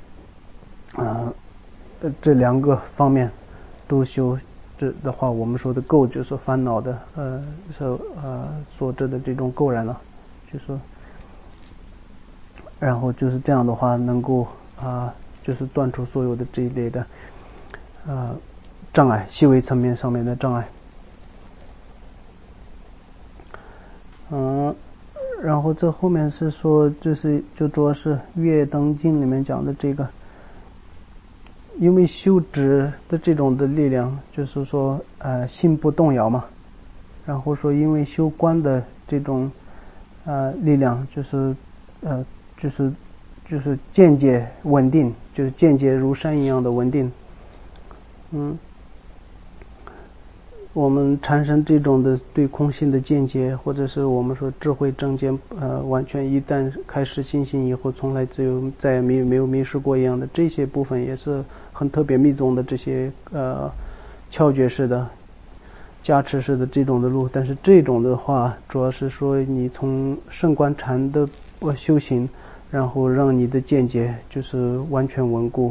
Speaker 1: 这两个方面都修。这的话我们说的垢就是烦恼的所致的这种垢然了，就是然后就是这样的话能够就是断除所有的这一类的障碍，细微层面上面的障碍。然后这后面是说就主要是月灯经里面讲的这个，因为修止的这种的力量，就是说心不动摇嘛，然后说因为修观的这种力量，就是见解稳定，就是见解如山一样的稳定。我们产生这种的对空性的见解，或者是我们说智慧正见完全一旦开始信心以后，从来再也没有迷失过一样的，这些部分也是很特别密宗的这些窍诀式的加持式的这种的路。但是这种的话主要是说你从圣观禅的修行，然后让你的见解就是完全稳固，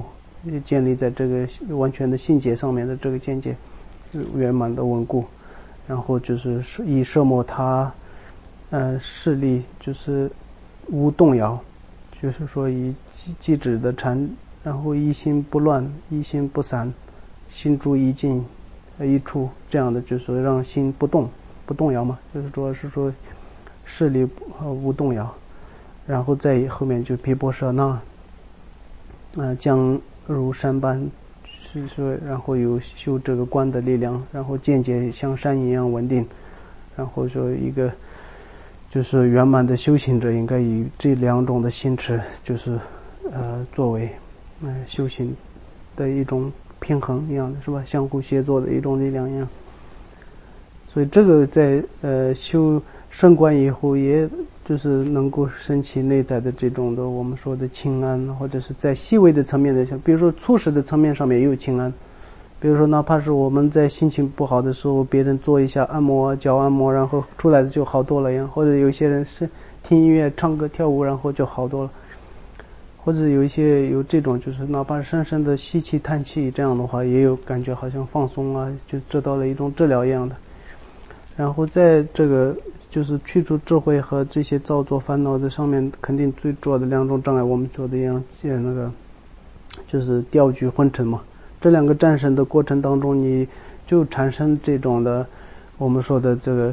Speaker 1: 建立在这个完全的信解上面的这个见解圆满的稳固，然后就是以摄摩他势力就是无动摇，就是说以寂止的禅，然后一心不乱，一心不散，心住一静一处，这样的就是让心不动摇嘛，就是主要是说势力无动摇，然后再后面就毗婆舍那将如山般，是说然后有修这个观的力量，然后见解像山一样稳定，然后说一个就是圆满的修行者应该以这两种的心持就是作为修行的一种平衡一样的，是吧？相互协作的一种力量一样。所以这个在修圣观以后，也就是能够升起内在的这种的我们说的清安，或者是在细微的层面的，像比如说初始的层面上面也有清安。比如说哪怕是我们在心情不好的时候，别人做一下按摩脚按摩，然后出来的就好多了一样，或者有些人是听音乐唱歌跳舞，然后就好多了，或者有一些有这种就是哪怕深深的吸气叹气，这样的话也有感觉好像放松啊，就得到了一种治疗一样的。然后在这个就是去除智慧和这些造作烦恼的上面，肯定最主要的两种障碍，我们说的一样，那个就是掉举昏沉嘛。这两个战胜的过程当中，你就产生这种的我们说的这个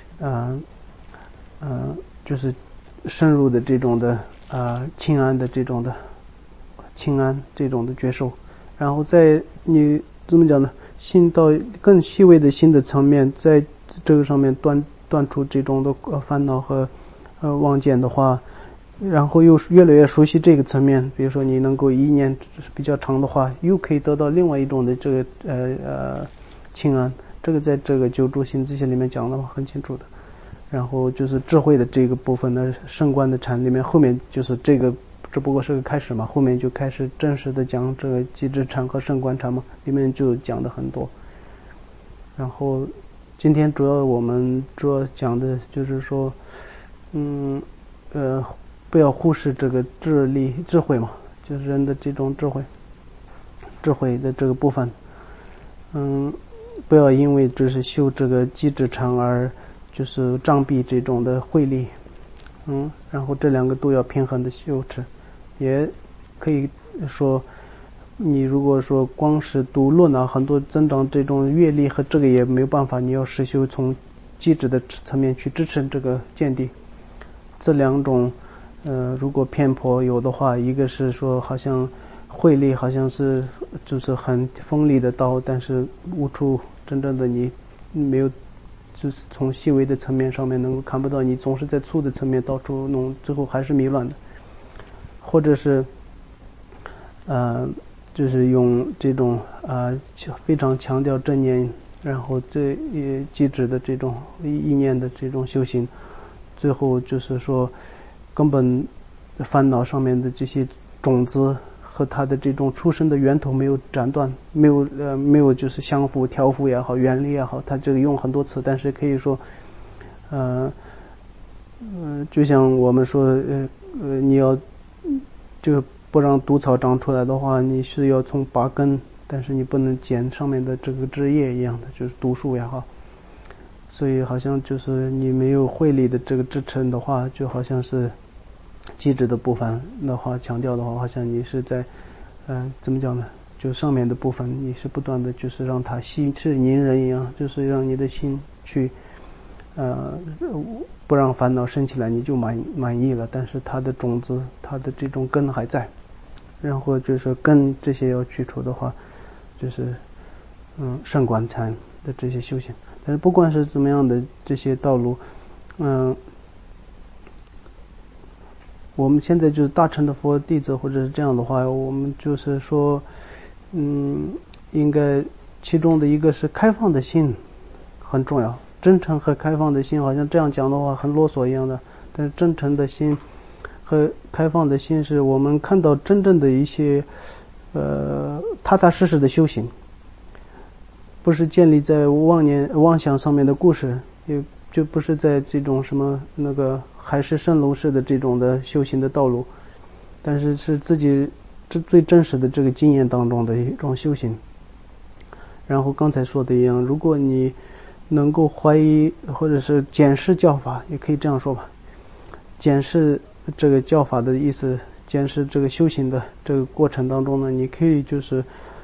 Speaker 1: 就是深入的这种的清安的这种的清安这种的觉受，然后在你怎么讲呢，心到更细微的心的层面，在这个上面断除这种的烦恼和妄见的话，然后又越来越熟悉这个层面，比如说你能够一念比较长的话，又可以得到另外一种的这个清安，这个在这个九住行这些里面讲的很清楚的。然后就是智慧的这个部分呢，圣观的禅里面后面就是这个只不过是个开始嘛，后面就开始正式的讲这个寂止禅和圣观禅嘛，里面就讲的很多。然后今天我们主要讲的就是说不要忽视这个智慧嘛，就是人的这种智慧的这个部分。不要因为只是修这个寂止禅而就是障蔽这种的慧力。然后这两个都要平衡的修持。也可以说你如果说光是读论啊，很多增长这种阅历和这个也没有办法，你要实修从寂止的层面去支撑这个见地。这两种如果偏颇有的话，一个是说好像慧力好像是就是很锋利的刀，但是无处真正的你没有，就是从细微的层面上面能够看不到，你总是在粗的层面到处弄，最后还是迷乱的。或者是就是用这种非常强调正念，然后这寂止的这种意念的这种修行，最后就是说根本烦恼上面的这些种子和它的这种出生的源头没有斩断，没有就是相互调伏也好，原理也好，它这个用很多次，但是可以说就像我们说你要这个不让毒草长出来的话，你是要从拔根，但是你不能剪上面的这个枝叶一样的，就是毒树也好。所以好像就是你没有慧力的这个支撑的话，就好像是寂止的部分的话，强调的话，好像你是在怎么讲呢，就上面的部分你是不断的就是让它是凝人一样，就是让你的心去不让烦恼升起来，你就满意了，但是它的种子它的这种根还在，然后就是根这些要去除的话，就是圣观禅的这些修行。但是不管是怎么样的这些道路，我们现在就是大乘的佛弟子或者是这样的话，我们就是说应该其中的一个是开放的心很重要，真诚和开放的心好像这样讲的话很啰嗦一样的，但是真诚的心和开放的心是我们看到真正的一些踏踏实实的修行，不是建立在妄想上面的故事，也就不是在这种什么那个海市蜃楼式的这种的修行的道路，但是是自己最真实的这个经验当中的一种修行。然后刚才说的一样，如果你能够怀疑或者是检视教法，也可以这样说吧，检视这个教法的意思，检视这个修行的这个过程当中呢，你可以就是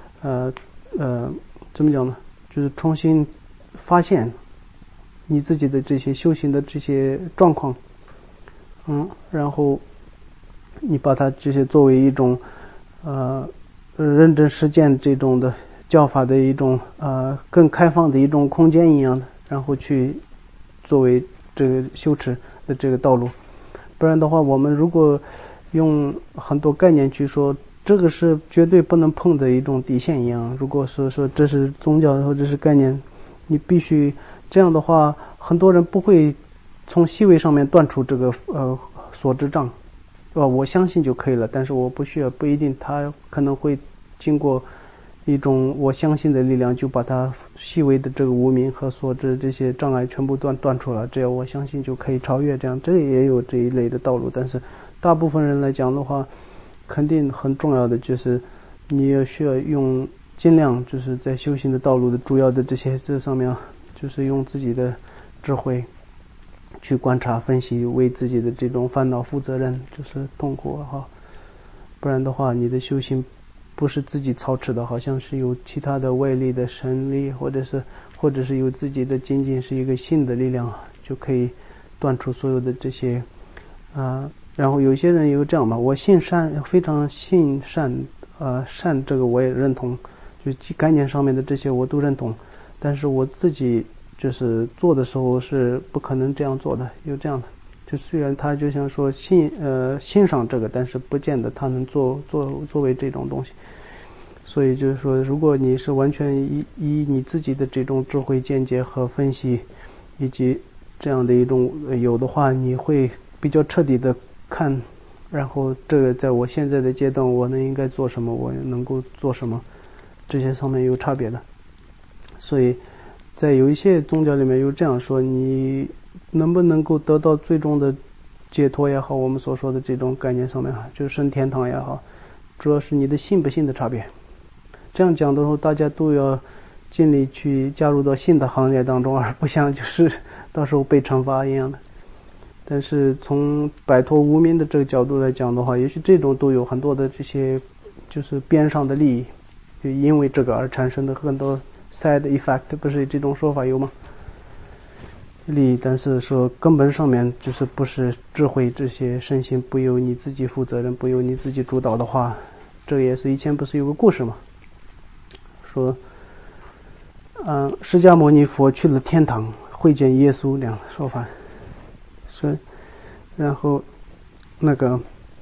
Speaker 1: 怎么讲呢，就是重新发现你自己的这些修行的这些状况，然后你把它这些作为一种认真实践这种的教法的一种更开放的一种空间一样的，然后去作为这个修持的这个道路。不然的话，我们如果用很多概念去说这个是绝对不能碰的一种底线一样，如果说这是宗教或者是概念，你必须这样的话，很多人不会从细微上面断出这个所知障，我相信就可以了，但是我不需要，不一定，他可能会经过一种我相信的力量，就把它细微的这个无明和所知这些障碍全部断出了，只要我相信就可以超越，这样这也有这一类的道路。但是大部分人来讲的话，肯定很重要的就是你也需要用尽量就是在修行的道路的主要的这上面，就是用自己的智慧去观察分析，为自己的这种烦恼负责任，就是痛苦哈。不然的话，你的修行不是自己操持的，好像是有其他的外力的神力，或者是有自己的仅仅是一个信的力量，就可以断除所有的这些然后有些人有这样嘛，我信善，非常信善善这个我也认同，就概念上面的这些我都认同，但是我自己就是做的时候是不可能这样做的，有这样的，就虽然他就像说欣赏这个，但是不见得他能作为这种东西。所以就是说，如果你是完全以你自己的这种智慧见解和分析以及这样的一种有的话，你会比较彻底的看，然后这个在我现在的阶段我应该做什么，我能够做什么，这些上面有差别的。所以在有一些宗教里面有这样说，你能不能够得到最终的解脱也好，我们所说的这种概念上面就是升天堂也好，主要是你的信不信的差别。这样讲的时候，大家都要尽力去加入到信的行列当中，而不像就是到时候被惩罚一样的。但是从摆脱无明的这个角度来讲的话，也许这种都有很多的这些就是边上的利益，就因为这个而产生的很多 side effect， 不是这种说法有吗？利益，但是说根本上面就是不是智慧这些身心不由你自己负责任，不由你自己主导的话，这个也是以前不是有个故事吗？说释迦牟尼佛去了天堂会见耶稣，这样的说法。说然后那个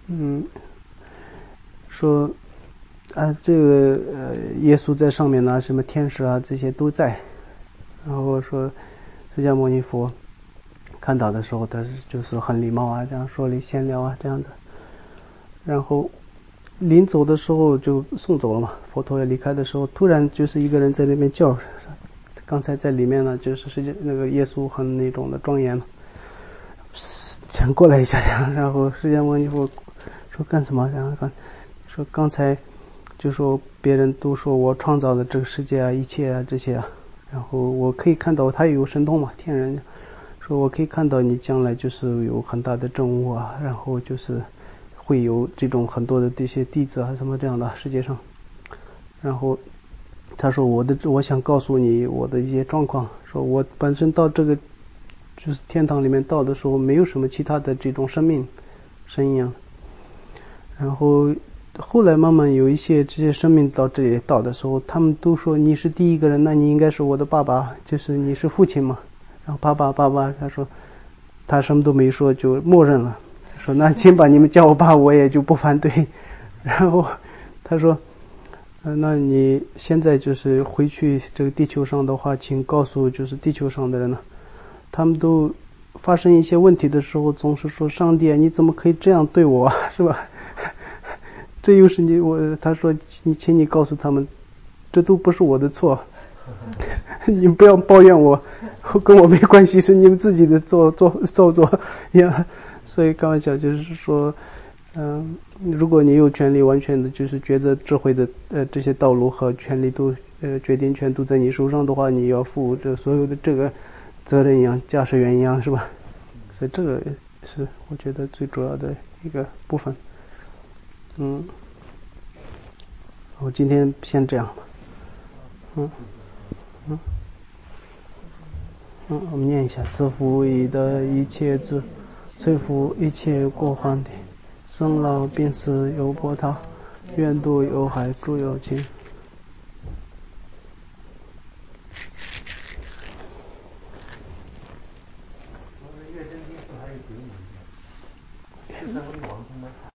Speaker 1: 说这个耶稣在上面呢，什么天使这些都在，然后说释迦牟尼佛看到的时候，他就是很礼貌这样说了闲聊这样子，然后临走的时候就送走了嘛，佛陀要离开的时候，突然就是一个人在那边叫，刚才在里面呢，就是那个耶稣很那种的庄严嘛，想过来一下，然后释迦牟尼佛说干什么？然后说刚才就说别人都说我创造了这个世界一切这些然后我可以看到他也有神通嘛，天人说我可以看到你将来就是有很大的证悟然后就是会有这种很多的这些弟子什么这样的世界上。然后他说我想告诉你我的一些状况，说我本身到这个就是天堂里面到的时候，没有什么其他的这种生命生一样，然后后来慢慢有一些这些生命到这里到的时候，他们都说你是第一个人，那你应该是我的爸爸，就是你是父亲嘛。然后爸爸，他说他什么都没说就默认了，说那请把你们叫我爸，我也就不反对。然后他说那你现在就是回去这个地球上的话，请告诉就是地球上的人他们都发生一些问题的时候，总是说上帝你怎么可以这样对我是吧？这又是他说请你告诉他们，这都不是我的错，你不要抱怨我，跟我没关系，是你们自己的造作呀。所以刚才讲就是说如果你有权利完全的就是抉择智慧的这些道路和权利都决定权都在你手上的话，你要负这所有的这个责任一样，驾驶员一样，是吧？所以这个是我觉得最主要的一个部分。我今天先这样吧。我们念一下：自负以的一切智，摧伏一切过患的，生老病死有波涛，愿度有害诸有情。
Speaker 2: 月真经是还有9年，是三位王宗吗？